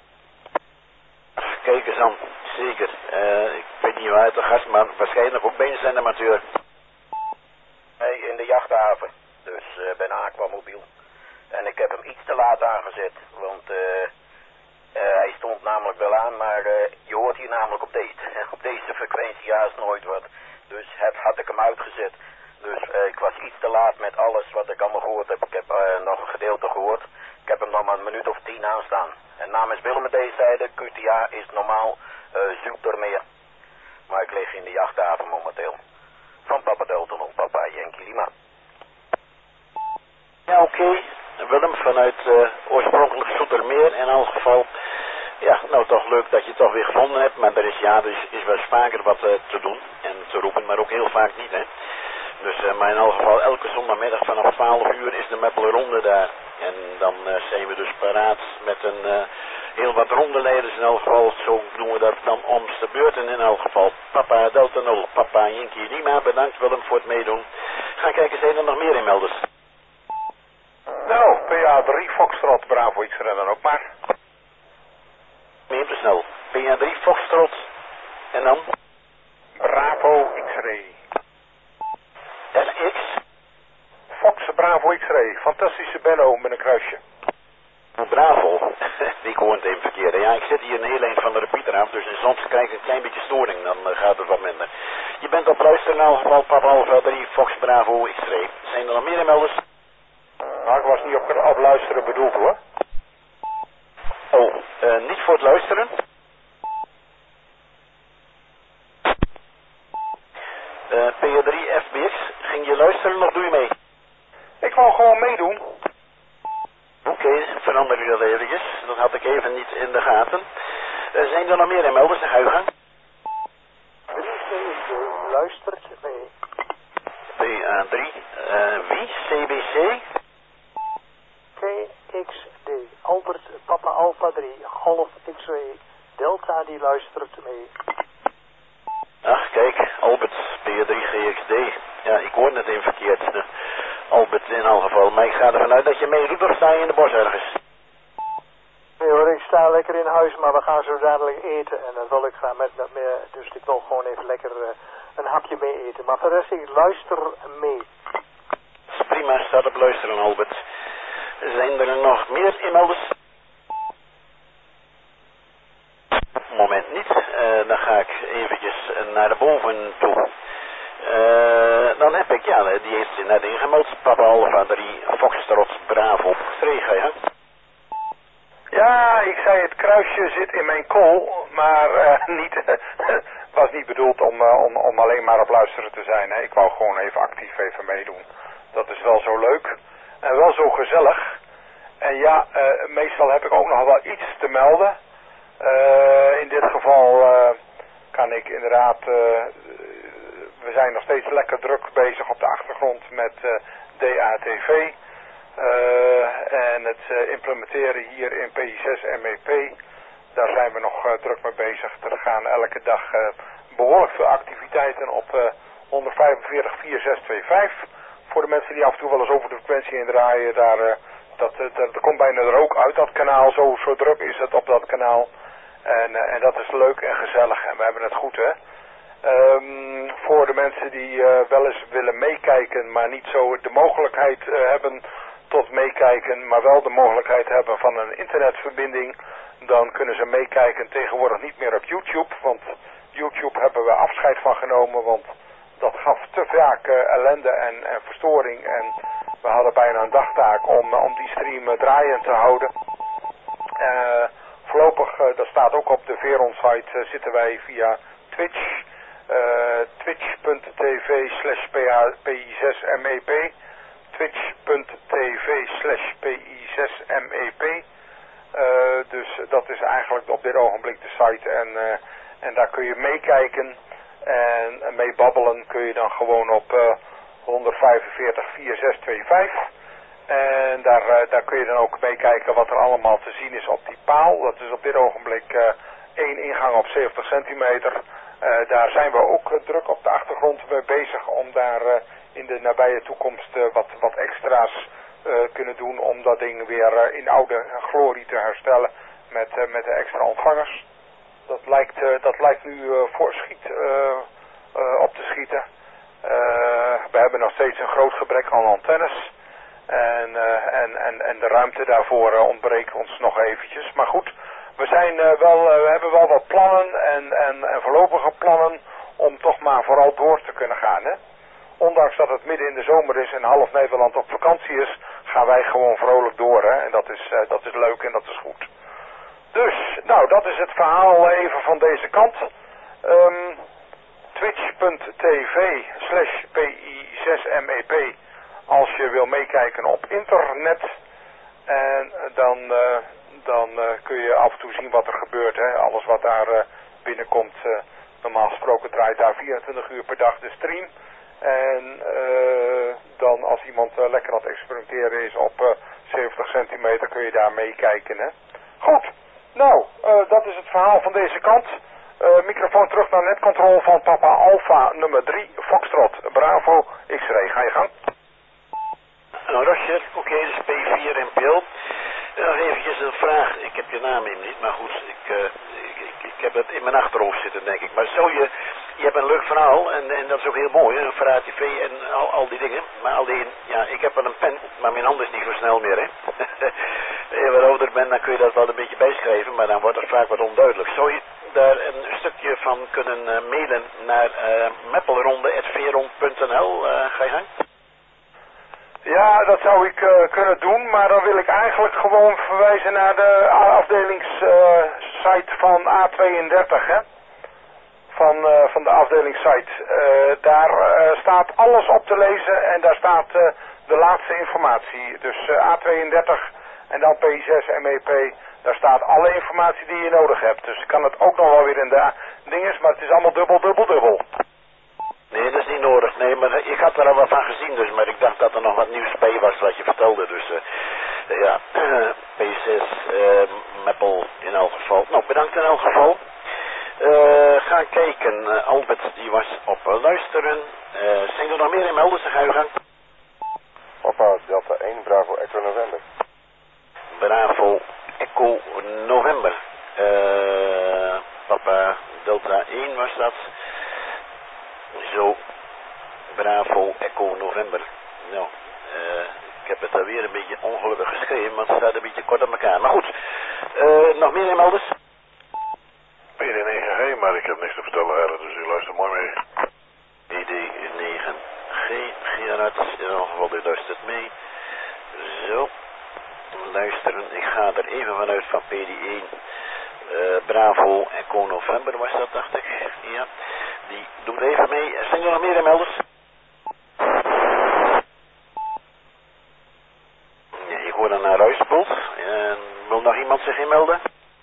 Kijk eens aan, zeker. Ik weet niet waar te gast, maar waarschijnlijk ook bij een zendamateur. Nee, in de jachthaven. Dus bij een aquamobiel. En ik heb hem iets te laat aangezet, want hij stond namelijk wel aan, maar je hoort hier namelijk op deze frequentie juist nooit wat. Dus had ik hem uitgezet. Dus ik was iets te laat met alles wat ik allemaal gehoord heb. Ik heb nog een gedeelte gehoord. Ik heb hem nog maar een minuut of 10 aanstaan. En namens Willem deze zijde, QTA is normaal Zoetermeer. Maar ik lig in de jachthaven momenteel. Van Papa Delta 0, Papa Yankee Lima. Ja, oké. Willem vanuit oorspronkelijk Zoetermeer in elk geval. Ja, nou toch leuk dat je het toch weer gevonden hebt. Maar er is wel vaker wat te doen en te roepen, maar ook heel vaak niet, hè. Dus, maar in elk geval elke zondagmiddag vanaf 12 uur is de Meppelenronde daar. En dan zijn we dus paraat met een heel wat rondeleiders in elk geval. Zo doen we dat dan om de beurten in elk geval. Papa Delta 0, Papa Yankee Lima. Bedankt Willem voor het meedoen. Ga kijken, zijn er nog meer inmelders? Nou, PA3 Foxtrot, Bravo X-ray dan ook maar. Meer te snel. PA3 Foxtrot. En dan? Bravo X-ray. FX. Fox Bravo X-ray. Fantastische bello met een kruisje. Bravo. Ik hoor het even verkeerd. Ja, ik zit hier een heel eind van de repeater af, dus soms krijg ik een klein beetje storing, dan gaat het wat minder. Je bent op luisteren in elk geval, Papa Alpha 3 Fox Bravo X-ray. Zijn er nog meer inmelders? Nou, ik was niet op luisteren bedoeld hoor. Oh, niet voor het luisteren? PA3 FBX, ging je luisteren of doe je mee? Ik wou gewoon meedoen. Oké, verander u dat eventjes. Dat had ik even niet in de gaten. Zijn er nog meer inmelders? Dan ga je gang. Luistert mee. PA3, wie? CBC? KXD, Albert Papa Alpha 3, Golf X-ray, Delta die luistert mee. Ach kijk, Albert, PA3 GXD. Ja, ik hoor het even verkeerd. Albert in elk geval, maar ik ga ervan uit dat je meedoet of sta je in de bos ergens? Nee hoor, ik sta lekker in huis, maar we gaan zo dadelijk eten en dan wil ik gaan met me, dus ik wil gewoon even lekker een hapje mee eten. Maar voor de rest, ik luister mee. Prima, staat op luisteren Albert. Zijn er nog meer inmelders? Moment niet, dan ga ik eventjes naar de boven toe. Dan heb ik, ja, die heeft zich net ingemeld. Papa Alpha 3 Foxtrot Bravo. Ga je? Ja, ik zei het kruisje zit in mijn kool, maar was niet bedoeld om alleen maar op luisteren te zijn. Hè. Ik wou gewoon even actief even meedoen. Dat is wel zo leuk en wel zo gezellig. En ja, meestal heb ik ook nog wel iets te melden. In dit geval kan ik inderdaad, we zijn nog steeds lekker druk bezig op de achtergrond met DATV. En het implementeren hier in PI6 MEP, daar zijn we nog druk mee bezig. Er gaan elke dag behoorlijk veel activiteiten op 145.4625. Voor de mensen die af en toe wel eens over de frequentie heen draaien, dat komt bijna er ook uit dat kanaal. Zo druk is het op dat kanaal. En dat is leuk en gezellig en we hebben het goed hè. Voor de mensen die wel eens willen meekijken, maar niet zo de mogelijkheid hebben tot meekijken, maar wel de mogelijkheid hebben van een internetverbinding, dan kunnen ze meekijken tegenwoordig niet meer op YouTube, want YouTube hebben we afscheid van genomen, want dat gaf te vaak ellende en verstoring en we hadden bijna een dagtaak om die stream draaiend te houden. Voorlopig, dat staat ook op de Veron site, zitten wij via Twitch, twitch.tv/PI6MEP, twitch.tv/PI6MEP. Dus dat is eigenlijk op dit ogenblik de site en daar kun je meekijken en mee babbelen kun je dan gewoon op 145.4625 En daar kun je dan ook meekijken wat er allemaal te zien is op die paal. Dat is op dit ogenblik 1 ingang op 70 centimeter. Daar zijn we ook druk op de achtergrond mee bezig om daar in de nabije toekomst wat extra's kunnen doen om dat ding weer in oude glorie te herstellen met de extra ontvangers. Dat lijkt nu voorschiet op te schieten. We hebben nog steeds een groot gebrek aan antennes. En de ruimte daarvoor ontbreekt ons nog eventjes. Maar goed, we hebben wel wat plannen en voorlopige plannen om toch maar vooral door te kunnen gaan. Hè? Ondanks dat het midden in de zomer is en half Nederland op vakantie is, gaan wij gewoon vrolijk door. Hè? En dat is leuk en dat is goed. Dus, nou, dat is het verhaal even van deze kant. Twitch.tv/PI6MEP als je wil meekijken op internet. En dan kun je af en toe zien wat er gebeurt. Hè? Alles wat daar binnenkomt. Normaal gesproken draait daar 24 uur per dag de stream. En dan als iemand lekker aan het experimenteren is op 70 centimeter kun je daar meekijken. Hè? Goed, nou, dat is het verhaal van deze kant. Microfoon terug naar netcontrol van Papa Alpha nummer 3, Foxtrot, Bravo, X-ray. Ga je gang. Nou, Roger, oké, dus P4 en PL. Nog eventjes een vraag. Ik heb je naam even niet, maar goed, ik heb het in mijn achterhoofd zitten, denk ik. Maar je hebt een leuk verhaal en dat is ook heel mooi, hè? Een Verraad TV en al die dingen. Maar alleen, ja, ik heb wel een pen, maar mijn hand is niet zo snel meer, hè. Als je wat ouder bent, dan kun je dat wel een beetje bijschrijven, maar dan wordt het vaak wat onduidelijk. Zou je daar een stukje van kunnen mailen naar meppelronde@veron.nl, ga je gang? Ja, dat zou ik kunnen doen, maar dan wil ik eigenlijk gewoon verwijzen naar de afdelingssite van A32, hè? Van de afdelingssite. Daar staat alles op te lezen en daar staat de laatste informatie. Dus A32 en dan P6 MEP, daar staat alle informatie die je nodig hebt. Dus ik kan het ook nog wel weer in de dinges, maar het is allemaal dubbel. Nee, dat is niet nodig. Nee, maar ik had er al wat van gezien dus, maar ik dacht dat er nog wat nieuws bij was wat je vertelde. Dus ja, P6, Meppel in elk geval. Nou, bedankt in elk geval. Gaan kijken. Albert die was op luisteren. Zijn er nog meer in Melders? Ga je gang. Papa Delta 1, Bravo Echo November. Bravo Echo November. Papa Delta 1 was dat. Zo, Bravo Echo November. Nou, ik heb het alweer een beetje ongelukkig geschreven, want het staat een beetje kort op elkaar. Maar goed, nog meer in Melders? PD9G, maar ik heb niks te vertellen eigenlijk, dus u luistert mooi mee. PD9G, Gerard, in ieder geval u luistert mee. Zo, luisteren. Ik ga er even vanuit van PD1. Bravo Echo November was dat, dacht ik. Ja, die doet even mee. Zijn er nog meer in Melders? Ja, ik hoor dan een ruispult. Wil nog iemand zich inmelden?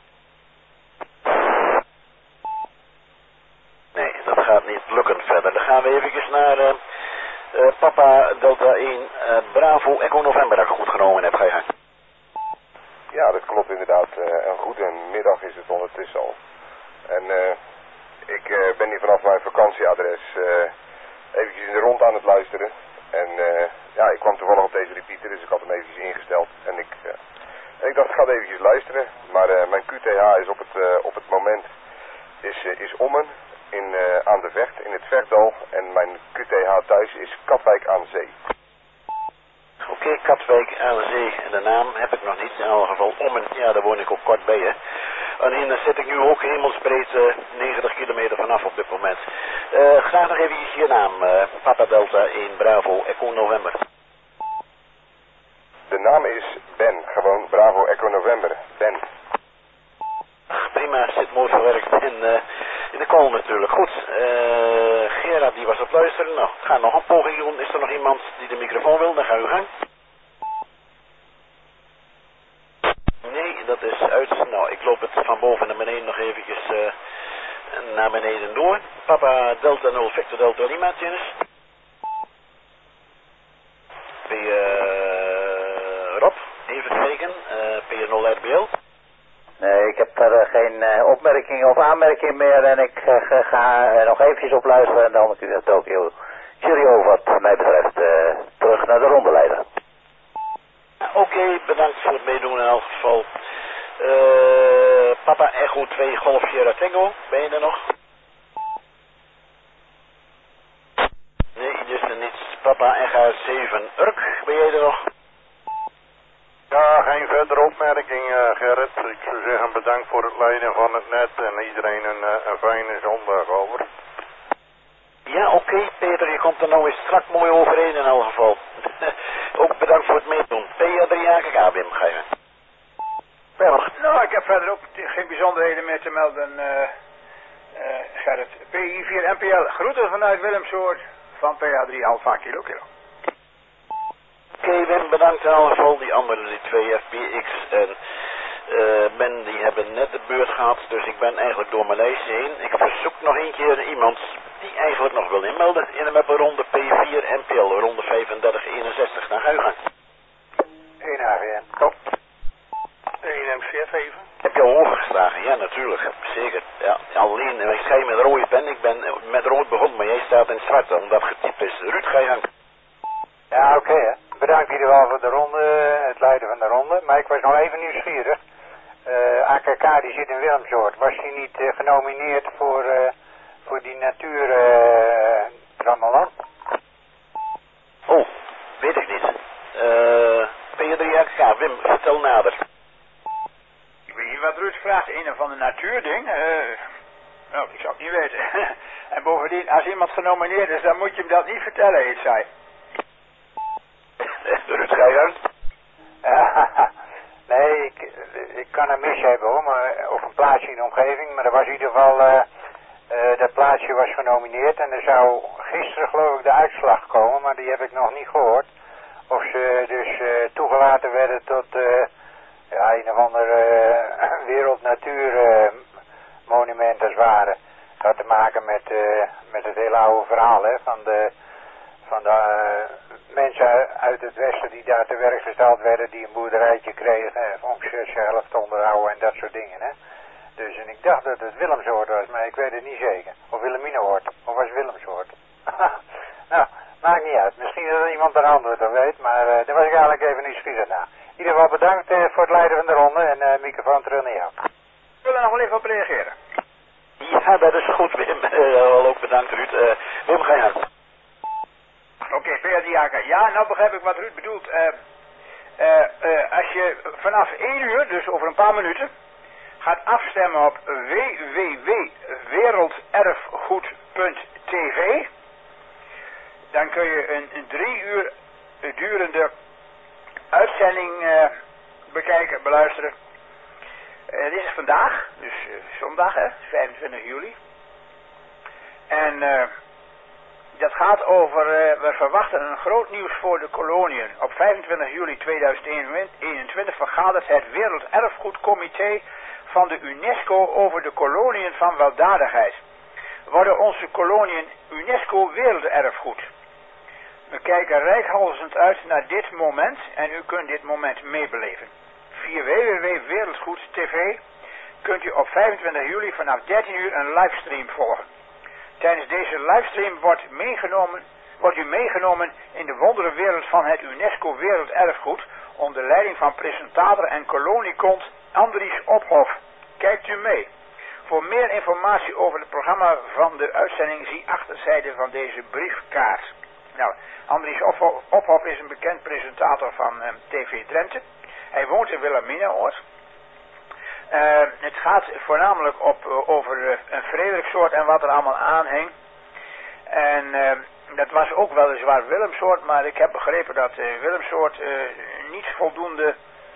Nee, dat gaat niet lukken verder. Dan gaan we eventjes naar Papa Delta 1 Bravo Echo November, dat ik goed genomen heb. Ga je gang. Ja, dat klopt inderdaad. Een goede middag is het ondertussen al. En ik ben hier vanaf mijn vakantieadres eventjes in de rond aan het luisteren. En ja, ik kwam toevallig op deze repeater, dus ik had hem eventjes ingesteld. En ik dacht, ik ga eventjes luisteren. Maar mijn QTH is op het moment is Ommen aan de Vecht, in het Vechtdal. En mijn QTH thuis is Katwijk aan Zee. Oké, Katwijk aan Zee. En de naam heb ik nog niet. In elk geval Ommen. Ja, daar woon ik ook kort bij, hè. Alleen daar zit ik nu ook hemelsbreed 90 kilometer vanaf op dit moment. Graag nog even je naam. Papa Delta 1 Bravo Echo November. De naam is Ben. Gewoon Bravo Echo November. Ben. Ach, prima. Zit mooi verwerkt in de call natuurlijk. Goed. Gerard die was op luisteren. Nou, ga nog een poging doen. Is er nog iemand die de microfoon wil? Dan ga u gang. Nee, dat is uit. Nou, ik loop het van boven naar beneden nog eventjes naar beneden door. Papa Delta 0 Victor Delta Lima, Dennis. Even kijken, PR0 RBL. Nee, ik heb er geen opmerking of aanmerking meer en ik ga nog eventjes op luisteren en dan kun je het ook heel cheerio wat mij betreft terug naar de rondeleider. Oké, bedankt voor het meedoen in elk geval. Papa Echo 2 Golf Sierra Tango, ben je er nog? Nee, dus er niets. Papa Echo 7 Urk, ben jij er nog? Ja, geen verdere opmerking, Gerrit. Ik zou zeggen bedankt voor het leiden van het net en iedereen een fijne zondag over. Ja, oké, Peter, je komt er nou eens strak mooi overheen in elk geval. Ook bedankt voor het meedoen. PA3AKK, Wim, ga je. Verder. Nou, ik heb verder ook geen bijzonderheden meer te melden, Gerrit. PI4 NPL, groeten vanuit Willemsoord van PA3 Alpha Kilo Kilo. Oké, Wim, bedankt in elk geval. Die anderen, die 2 FPX en Ben, die hebben net de beurt gehad, dus ik ben eigenlijk door mijn lijstje heen. Ik verzoek nog een keer iemand die eigenlijk nog wil inmelden in de ronde P4 NPL, ronde 3561 naar Huigen. 1 AGN. Top. 1 MCF even. Heb je al overgeslagen? Ja, natuurlijk. Zeker. Ja, alleen, ik schrijf met rode pen. Ik ben met rood begonnen, maar jij staat in zwart, omdat getypt is. Ruud, ga je gang. Ja, oké, hè. Bedankt in ieder geval voor de ronde, het leiden van de ronde. Maar ik was nog even nieuwsgierig. AKK die zit in Willemsoord. Was hij niet genomineerd voor die natuur Trammeland? Oh, weet ik niet. PA3AKK, Wim, vertel nader. Ik weet niet wat Ruud vraagt, een of ander natuurding. Nou, ik zou het niet weten. En bovendien, als iemand genomineerd is, dan moet je hem dat niet vertellen, heet zij. Ruud, ga je gang. Nee, ik kan een mis hebben hoor, of een plaatsje in de omgeving, maar er was in ieder geval, dat plaatsje was genomineerd en er zou gisteren geloof ik de uitslag komen, maar die heb ik nog niet gehoord. Of ze dus toegelaten werden tot een of ander wereldnatuurmonument als het ware. Dat had te maken met het hele oude verhaal hè, van de mensen uit het westen die daar te werk gesteld werden, die een boerderijtje kregen om zichzelf te onderhouden en dat soort dingen. Hè. Dus en ik dacht dat het Willemsoord was, maar ik weet het niet zeker. Of Wilhelminahoort, of was Willemsoord. Nou, maakt niet uit. Misschien dat er iemand een antwoord op weet, maar daar was ik eigenlijk even nieuwsgierig naar. In ieder geval bedankt voor het leiden van de ronde en microfoon terug naar jou. Ik wil er nog wel even op reageren. Ja, dat is goed, Wim. Wel ook bedankt, Ruud. Wim, ga je gang. Oké, PA3AKK. Ja, nou begrijp ik wat Ruud bedoelt. Als je vanaf 1 uur, dus over een paar minuten, gaat afstemmen op www.werelderfgoed.tv, dan kun je een 3 uur durende uitzending bekijken, beluisteren. Dit is vandaag, dus zondag, hè, 25 juli. En dat gaat over, we verwachten een groot nieuws voor de koloniën. Op 25 juli 2021 vergadert het Werelderfgoedcomité van de UNESCO over de koloniën van weldadigheid. Worden onze koloniën UNESCO werelderfgoed? We kijken reikhalzend uit naar dit moment en u kunt dit moment meebeleven. Via www.wereldgoed.tv kunt u op 25 juli vanaf 13 uur een livestream volgen. Tijdens deze livestream wordt u meegenomen in de wonderenwereld van het UNESCO Werelderfgoed onder leiding van presentator en koloniekont Andries Ophof. Kijkt u mee. Voor meer informatie over het programma van de uitzending zie achterzijde van deze briefkaart. Nou, Andries Ophof is een bekend presentator van TV Drenthe. Hij woont in Wilhelminahoort. Het gaat voornamelijk over een Frederiksoord en wat er allemaal aanhing. En dat was ook weliswaar Willemsoord, maar ik heb begrepen dat Willemsoord niet voldoende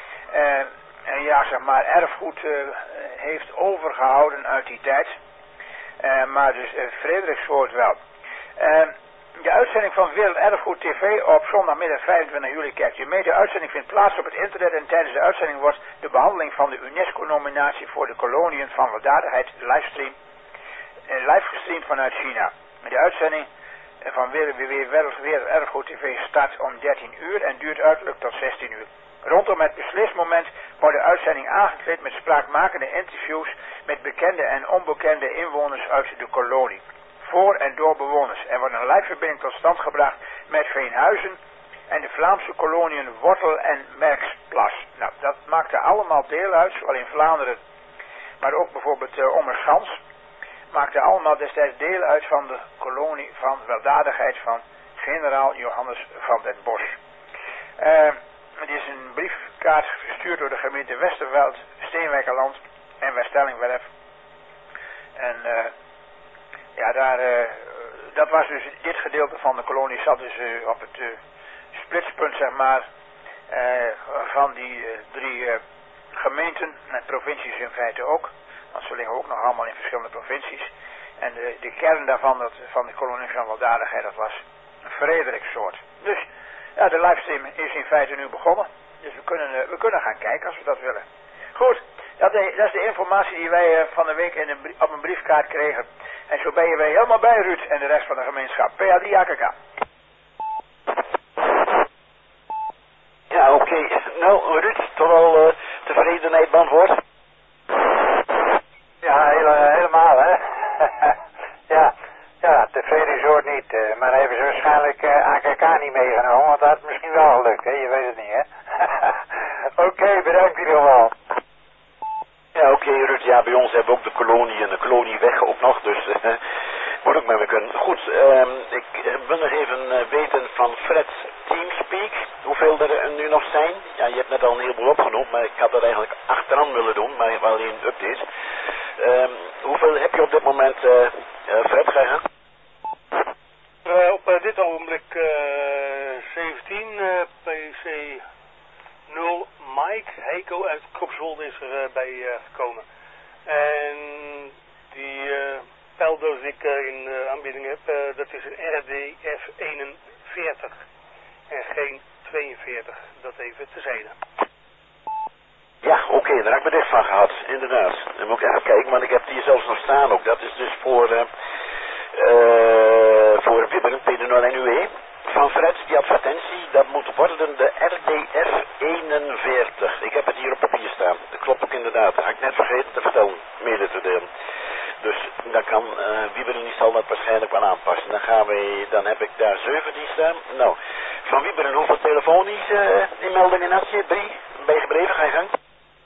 erfgoed heeft overgehouden uit die tijd. Maar dus Frederiksoord wel. De uitzending van Werelderfgoed TV op zondagmiddag 25 juli kijkt u mee. De uitzending vindt plaats op het internet en tijdens de uitzending wordt de behandeling van de UNESCO-nominatie voor de koloniën van weldadigheid live gestreamd vanuit China. De uitzending van Werelderfgoed TV start om 13 uur en duurt uiterlijk tot 16 uur. Rondom het beslismoment wordt de uitzending aangekleed met spraakmakende interviews met bekende en onbekende inwoners uit de kolonie. Voor en door bewoners. Er wordt een liveverbinding tot stand gebracht met Veenhuizen en de Vlaamse koloniën Wortel en Merksplas. Nou, dat maakte allemaal deel uit, zowel in Vlaanderen, maar ook bijvoorbeeld Ommerschans. Maakte allemaal destijds deel uit van de kolonie van weldadigheid van generaal Johannes van den Bosch. Het is een briefkaart gestuurd door de gemeente Westerveld, Steenwijkerland en Westellingwerf. En ja, dat was dus dit gedeelte van de kolonie zat dus op het splitspunt, zeg maar, van die drie gemeenten en provincies in feite ook. Want ze liggen ook nog allemaal in verschillende provincies. En de kern daarvan, van de kolonie van weldadigheid, dat was een Frederiksoord. Dus ja, de livestream is in feite nu begonnen. Dus we kunnen gaan kijken als we dat willen. Goed, dat is de informatie die wij van de week op een briefkaart kregen. En zo ben je weer helemaal bij, Ruud en de rest van de gemeenschap. PAD-AKK. Ja, oké. Nou, Ruud, toch wel tevredenheid beantwoord? Ja, helemaal, hè. ja, tevreden soort niet. Maar hebben ze waarschijnlijk AKK niet meegenomen, want dat had misschien wel gelukt, hè. Je weet het niet, hè. Oké, bedankt in ieder geval. Ja, oké, Ruud. Ja, bij ons hebben we ook de kolonie en de kolonieweg ook nog, dus moet ook maar weer kunnen. Goed, ik wil nog even weten van Fred Teamspeak, hoeveel er nu nog zijn. Ja, je hebt net al een heleboel opgenoemd, maar ik had dat eigenlijk achteraan willen doen, maar wel een update. Hoeveel heb je op dit moment, Fred, gegaan? Op dit ogenblik 17, PC 0, Mike Heiko uit Kropswolde is erbij gekomen. En die pijldoos die ik in aanbieding heb, dat is een RDF 41 en geen 42, dat even tezijde. Ja, oké, daar heb ik me dicht van gehad, inderdaad. Dan moet ik even kijken, want ik heb die zelfs nog staan ook. Dat is dus voor Wibberen, PD0NUE. Van Fred, die advertentie, dat moet worden de RDF 41. Ik heb het hier op papier staan. Dat klopt ook inderdaad. Dat had ik net vergeten te vertellen, mede te delen. Dus dan kan Wibberen, die zal dat waarschijnlijk wel aanpassen. Dan heb ik daar 17 staan. Nou, van Wibberen, hoeveel telefonisch inmeldingen had je? 3? Ben je gebleven? Ga je gang?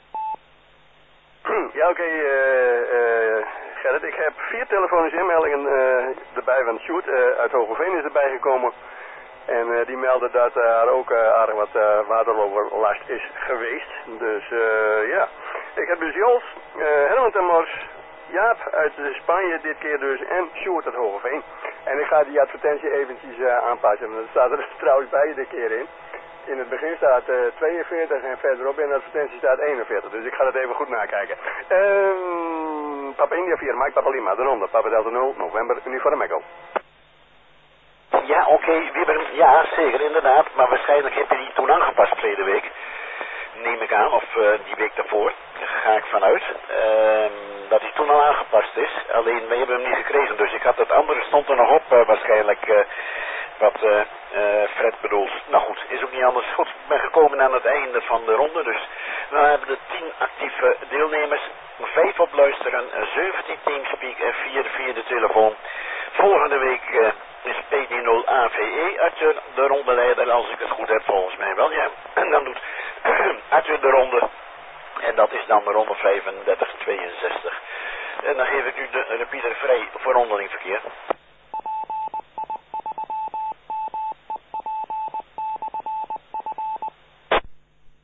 Ja, oké, Gerrit, ik heb 4 telefonische inmeldingen erbij van Sjoerd uit Hogeveen is erbij gekomen. En die meldde dat er ook aardig wat wateroverlast is geweest. Dus ja, ik heb dus Jos, Herman ten Mors, Jaap uit Spanje dit keer dus en Sjoerd uit Hogeveen. En ik ga die advertentie eventjes aanpassen, want er staat er trouwens bij dit keer in. In het begin staat 42 en verderop in de advertentie staat 41. Dus ik ga dat even goed nakijken. Papa India 4, Mike Papa Lima, de ronde. Papa Delta 0, November, Uniform Echo. Ja, oké, Wibberen, ja, zeker, inderdaad. Maar waarschijnlijk heb je die toen aangepast verleden week. Neem ik aan, of die week daarvoor. Daar ga ik vanuit. Dat die toen al aangepast is. Alleen, wij hebben hem niet gekregen. Dus ik had dat andere stond er nog op, waarschijnlijk... wat Fred bedoelt. Nou goed, is ook niet anders. Goed, ik ben gekomen aan het einde van de ronde. Dus we hebben de 10 actieve deelnemers. 5 op luisteren, 17 Teamspeak en 4 via de telefoon. Volgende week is PD0 AVE Arthur de rondeleider. Als ik het goed heb, volgens mij wel, ja. En dan doet Arthur de ronde. En dat is dan de ronde 35-62. En dan geef ik u de repeater vrij voor rondelingverkeer.